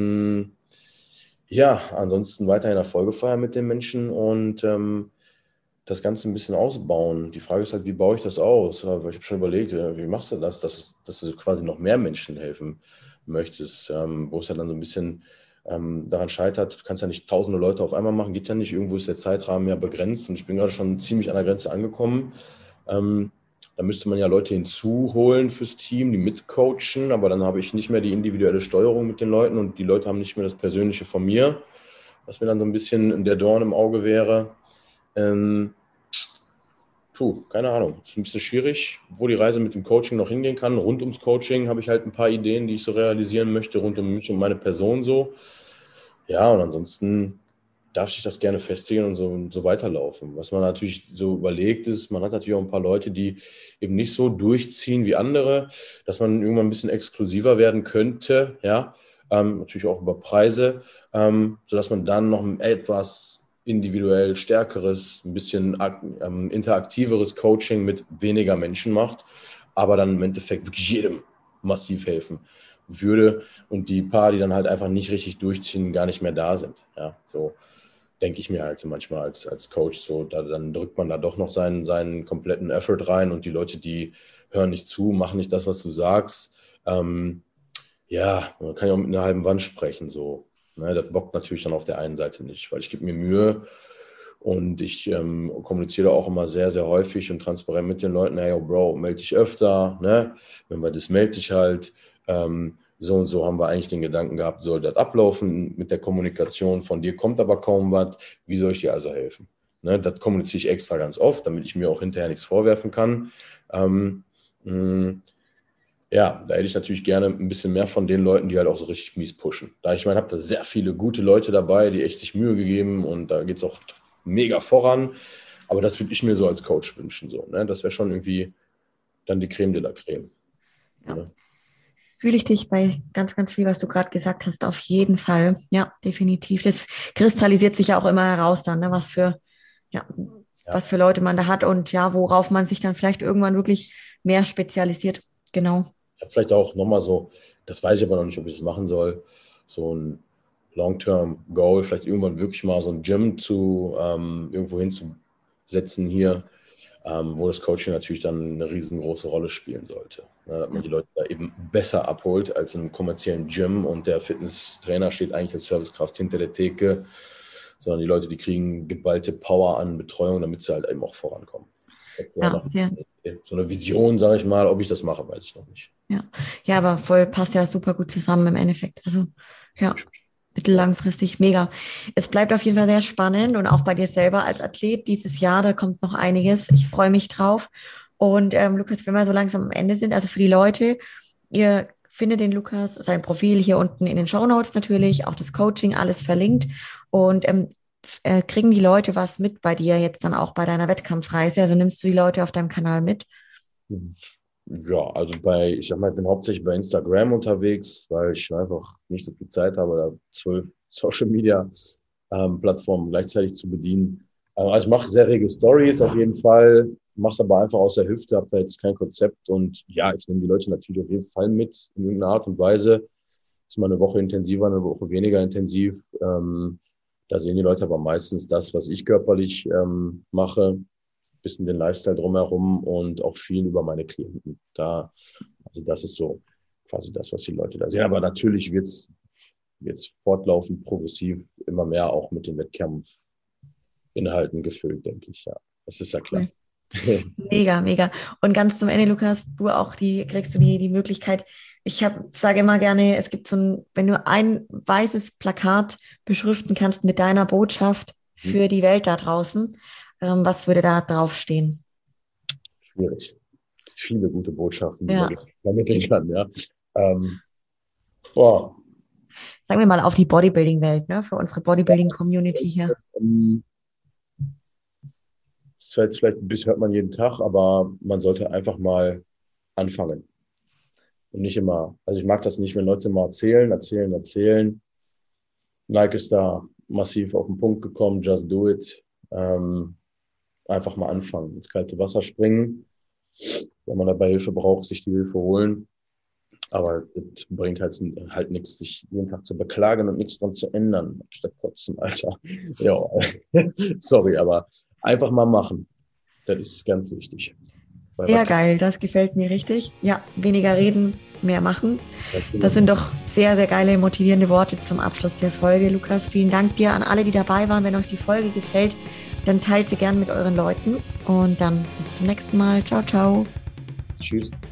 Ja, ansonsten weiterhin Erfolge feiern mit den Menschen und das Ganze ein bisschen ausbauen. Die Frage ist halt, wie baue ich das aus? Weil ich habe schon überlegt, wie machst du das, dass du quasi noch mehr Menschen helfen möchtest, wo es ja dann so ein bisschen daran scheitert, du kannst ja nicht tausende Leute auf einmal machen, geht ja nicht, irgendwo ist der Zeitrahmen ja begrenzt und ich bin gerade schon ziemlich an der Grenze angekommen. Ähm, Da müsste man ja Leute hinzuholen fürs Team, die mitcoachen, aber dann habe ich nicht mehr die individuelle Steuerung mit den Leuten und die Leute haben nicht mehr das Persönliche von mir, was mir dann so ein bisschen der Dorn im Auge wäre. Ähm, Keine Ahnung. Es ist ein bisschen schwierig, wo die Reise mit dem Coaching noch hingehen kann. Rund ums Coaching habe ich halt ein paar Ideen, die ich so realisieren möchte, rund um mich und meine Person so. Ja, und ansonsten darf ich das gerne festigen und so weiterlaufen. Was man natürlich so überlegt ist, man hat natürlich auch ein paar Leute, die eben nicht so durchziehen wie andere, dass man irgendwann ein bisschen exklusiver werden könnte, ja, natürlich auch über Preise, sodass man dann noch ein etwas individuell stärkeres, ein bisschen interaktiveres Coaching mit weniger Menschen macht, aber dann im Endeffekt wirklich jedem massiv helfen würde und die paar, die dann halt einfach nicht richtig durchziehen, gar nicht mehr da sind. Ja, so denke ich mir halt so manchmal als Coach so, dann drückt man da doch noch seinen kompletten Effort rein und die Leute, die hören nicht zu, machen nicht das, was du sagst. Ja, man kann ja auch mit einer halben Wand sprechen, so. Ne, das bockt natürlich dann auf der einen Seite nicht, weil ich gebe mir Mühe und ich kommuniziere auch immer sehr, sehr häufig und transparent mit den Leuten, hey, yo, Bro, melde dich öfter, ne? Wenn wir das, melde dich halt. So und so haben wir eigentlich den Gedanken gehabt, soll das ablaufen mit der Kommunikation. Von dir kommt aber kaum was. Wie soll ich dir also helfen? Ne, das kommuniziere ich extra ganz oft, damit ich mir auch hinterher nichts vorwerfen kann. Mh, ja, da hätte ich natürlich gerne ein bisschen mehr von den Leuten, die halt auch so richtig mies pushen. Da ich meine, habe da sehr viele gute Leute dabei, die echt sich Mühe gegeben und da geht es auch mega voran. Aber das würde ich mir so als Coach wünschen. So, ne? Das wäre schon irgendwie dann die Creme de la Creme. Ja, Ne? fühle ich dich bei ganz, ganz viel, was du gerade gesagt hast, auf jeden Fall. Ja, definitiv. Das kristallisiert sich ja auch immer heraus dann, ne, ja, Ja. was für Leute man da hat und ja, worauf man sich dann vielleicht irgendwann wirklich mehr spezialisiert. Genau. Ich habe vielleicht auch nochmal so, das weiß ich aber noch nicht, ob ich es machen soll, so ein Long-Term-Goal, vielleicht irgendwann wirklich mal so ein Gym irgendwo hinzusetzen hier, wo das Coaching natürlich dann eine riesengroße Rolle spielen sollte. Ja, dass man Ja, die Leute da eben besser abholt als in einem kommerziellen Gym und der Fitnesstrainer steht eigentlich als Servicekraft hinter der Theke, sondern die Leute, die kriegen geballte Power an Betreuung, damit sie halt eben auch vorankommen. Das wäre ja, noch sehr. so eine Vision, sage ich mal. Ob ich das mache, weiß ich noch nicht. Ja, ja, aber voll passt ja super gut zusammen im Endeffekt. Also, ja, Ja. mittellangfristig mega. Es bleibt auf jeden Fall sehr spannend und auch bei dir selber als Athlet dieses Jahr, da kommt noch einiges. Ich freue mich drauf. Und Lukas, wenn wir so langsam am Ende sind, also für die Leute, ihr findet den Lukas, sein Profil hier unten in den Shownotes natürlich, auch das Coaching, alles verlinkt. Und kriegen die Leute was mit bei dir jetzt dann auch bei deiner Wettkampfreise? Also nimmst du die Leute auf deinem Kanal mit? Ja, also ich sag mal, ich bin hauptsächlich bei Instagram unterwegs, weil ich einfach nicht so viel Zeit habe, da 12 Social Media Plattformen gleichzeitig zu bedienen. Also ich mache sehr rege Stories auf jeden Fall, mache es aber einfach aus der Hüfte, habe da jetzt kein Konzept und ja, ich nehme die Leute natürlich auf jeden Fall mit in irgendeiner Art und Weise. Ist mal eine Woche intensiver, eine Woche weniger intensiv. Da sehen die Leute aber meistens das, was ich körperlich mache. bisschen den Lifestyle drumherum und auch viel über meine Klienten. Also das ist so quasi das, was die Leute da sehen. Aber natürlich wird's fortlaufend progressiv immer mehr auch mit den Wettkampfinhalten gefüllt, denke ich. Ja, das ist ja klar. Mega, mega. Und ganz zum Ende, Lukas, kriegst du die Möglichkeit. Sage immer gerne, es gibt wenn du ein weißes Plakat beschriften kannst mit deiner Botschaft für die Welt da draußen, was würde da draufstehen? Schwierig. Viele gute Botschaften, die Ja. man vermitteln kann, ja. Boah. Sagen wir mal auf die Bodybuilding-Welt, ne? Für unsere Bodybuilding-Community hier. Das ist jetzt vielleicht ein bisschen, hört man jeden Tag, aber man sollte einfach mal anfangen. Und nicht immer, also ich mag das nicht, wenn Leute mal erzählen. Nike ist da massiv auf den Punkt gekommen, just do it. Einfach mal anfangen, ins kalte Wasser springen. Wenn man dabei Hilfe braucht, sich die Hilfe holen. Aber das bringt halt nichts, sich jeden Tag zu beklagen und nichts dran zu ändern, statt kotzen, Alter. Ja, sorry, aber einfach mal machen. Das ist ganz wichtig. Sehr geil, das gefällt mir richtig. Ja, weniger reden, mehr machen. Das sind doch sehr, sehr geile, motivierende Worte zum Abschluss der Folge. Lukas, vielen Dank dir an alle, die dabei waren. Wenn euch die Folge gefällt, dann teilt sie gern mit euren Leuten. Und dann bis zum nächsten Mal. Ciao, ciao. Tschüss.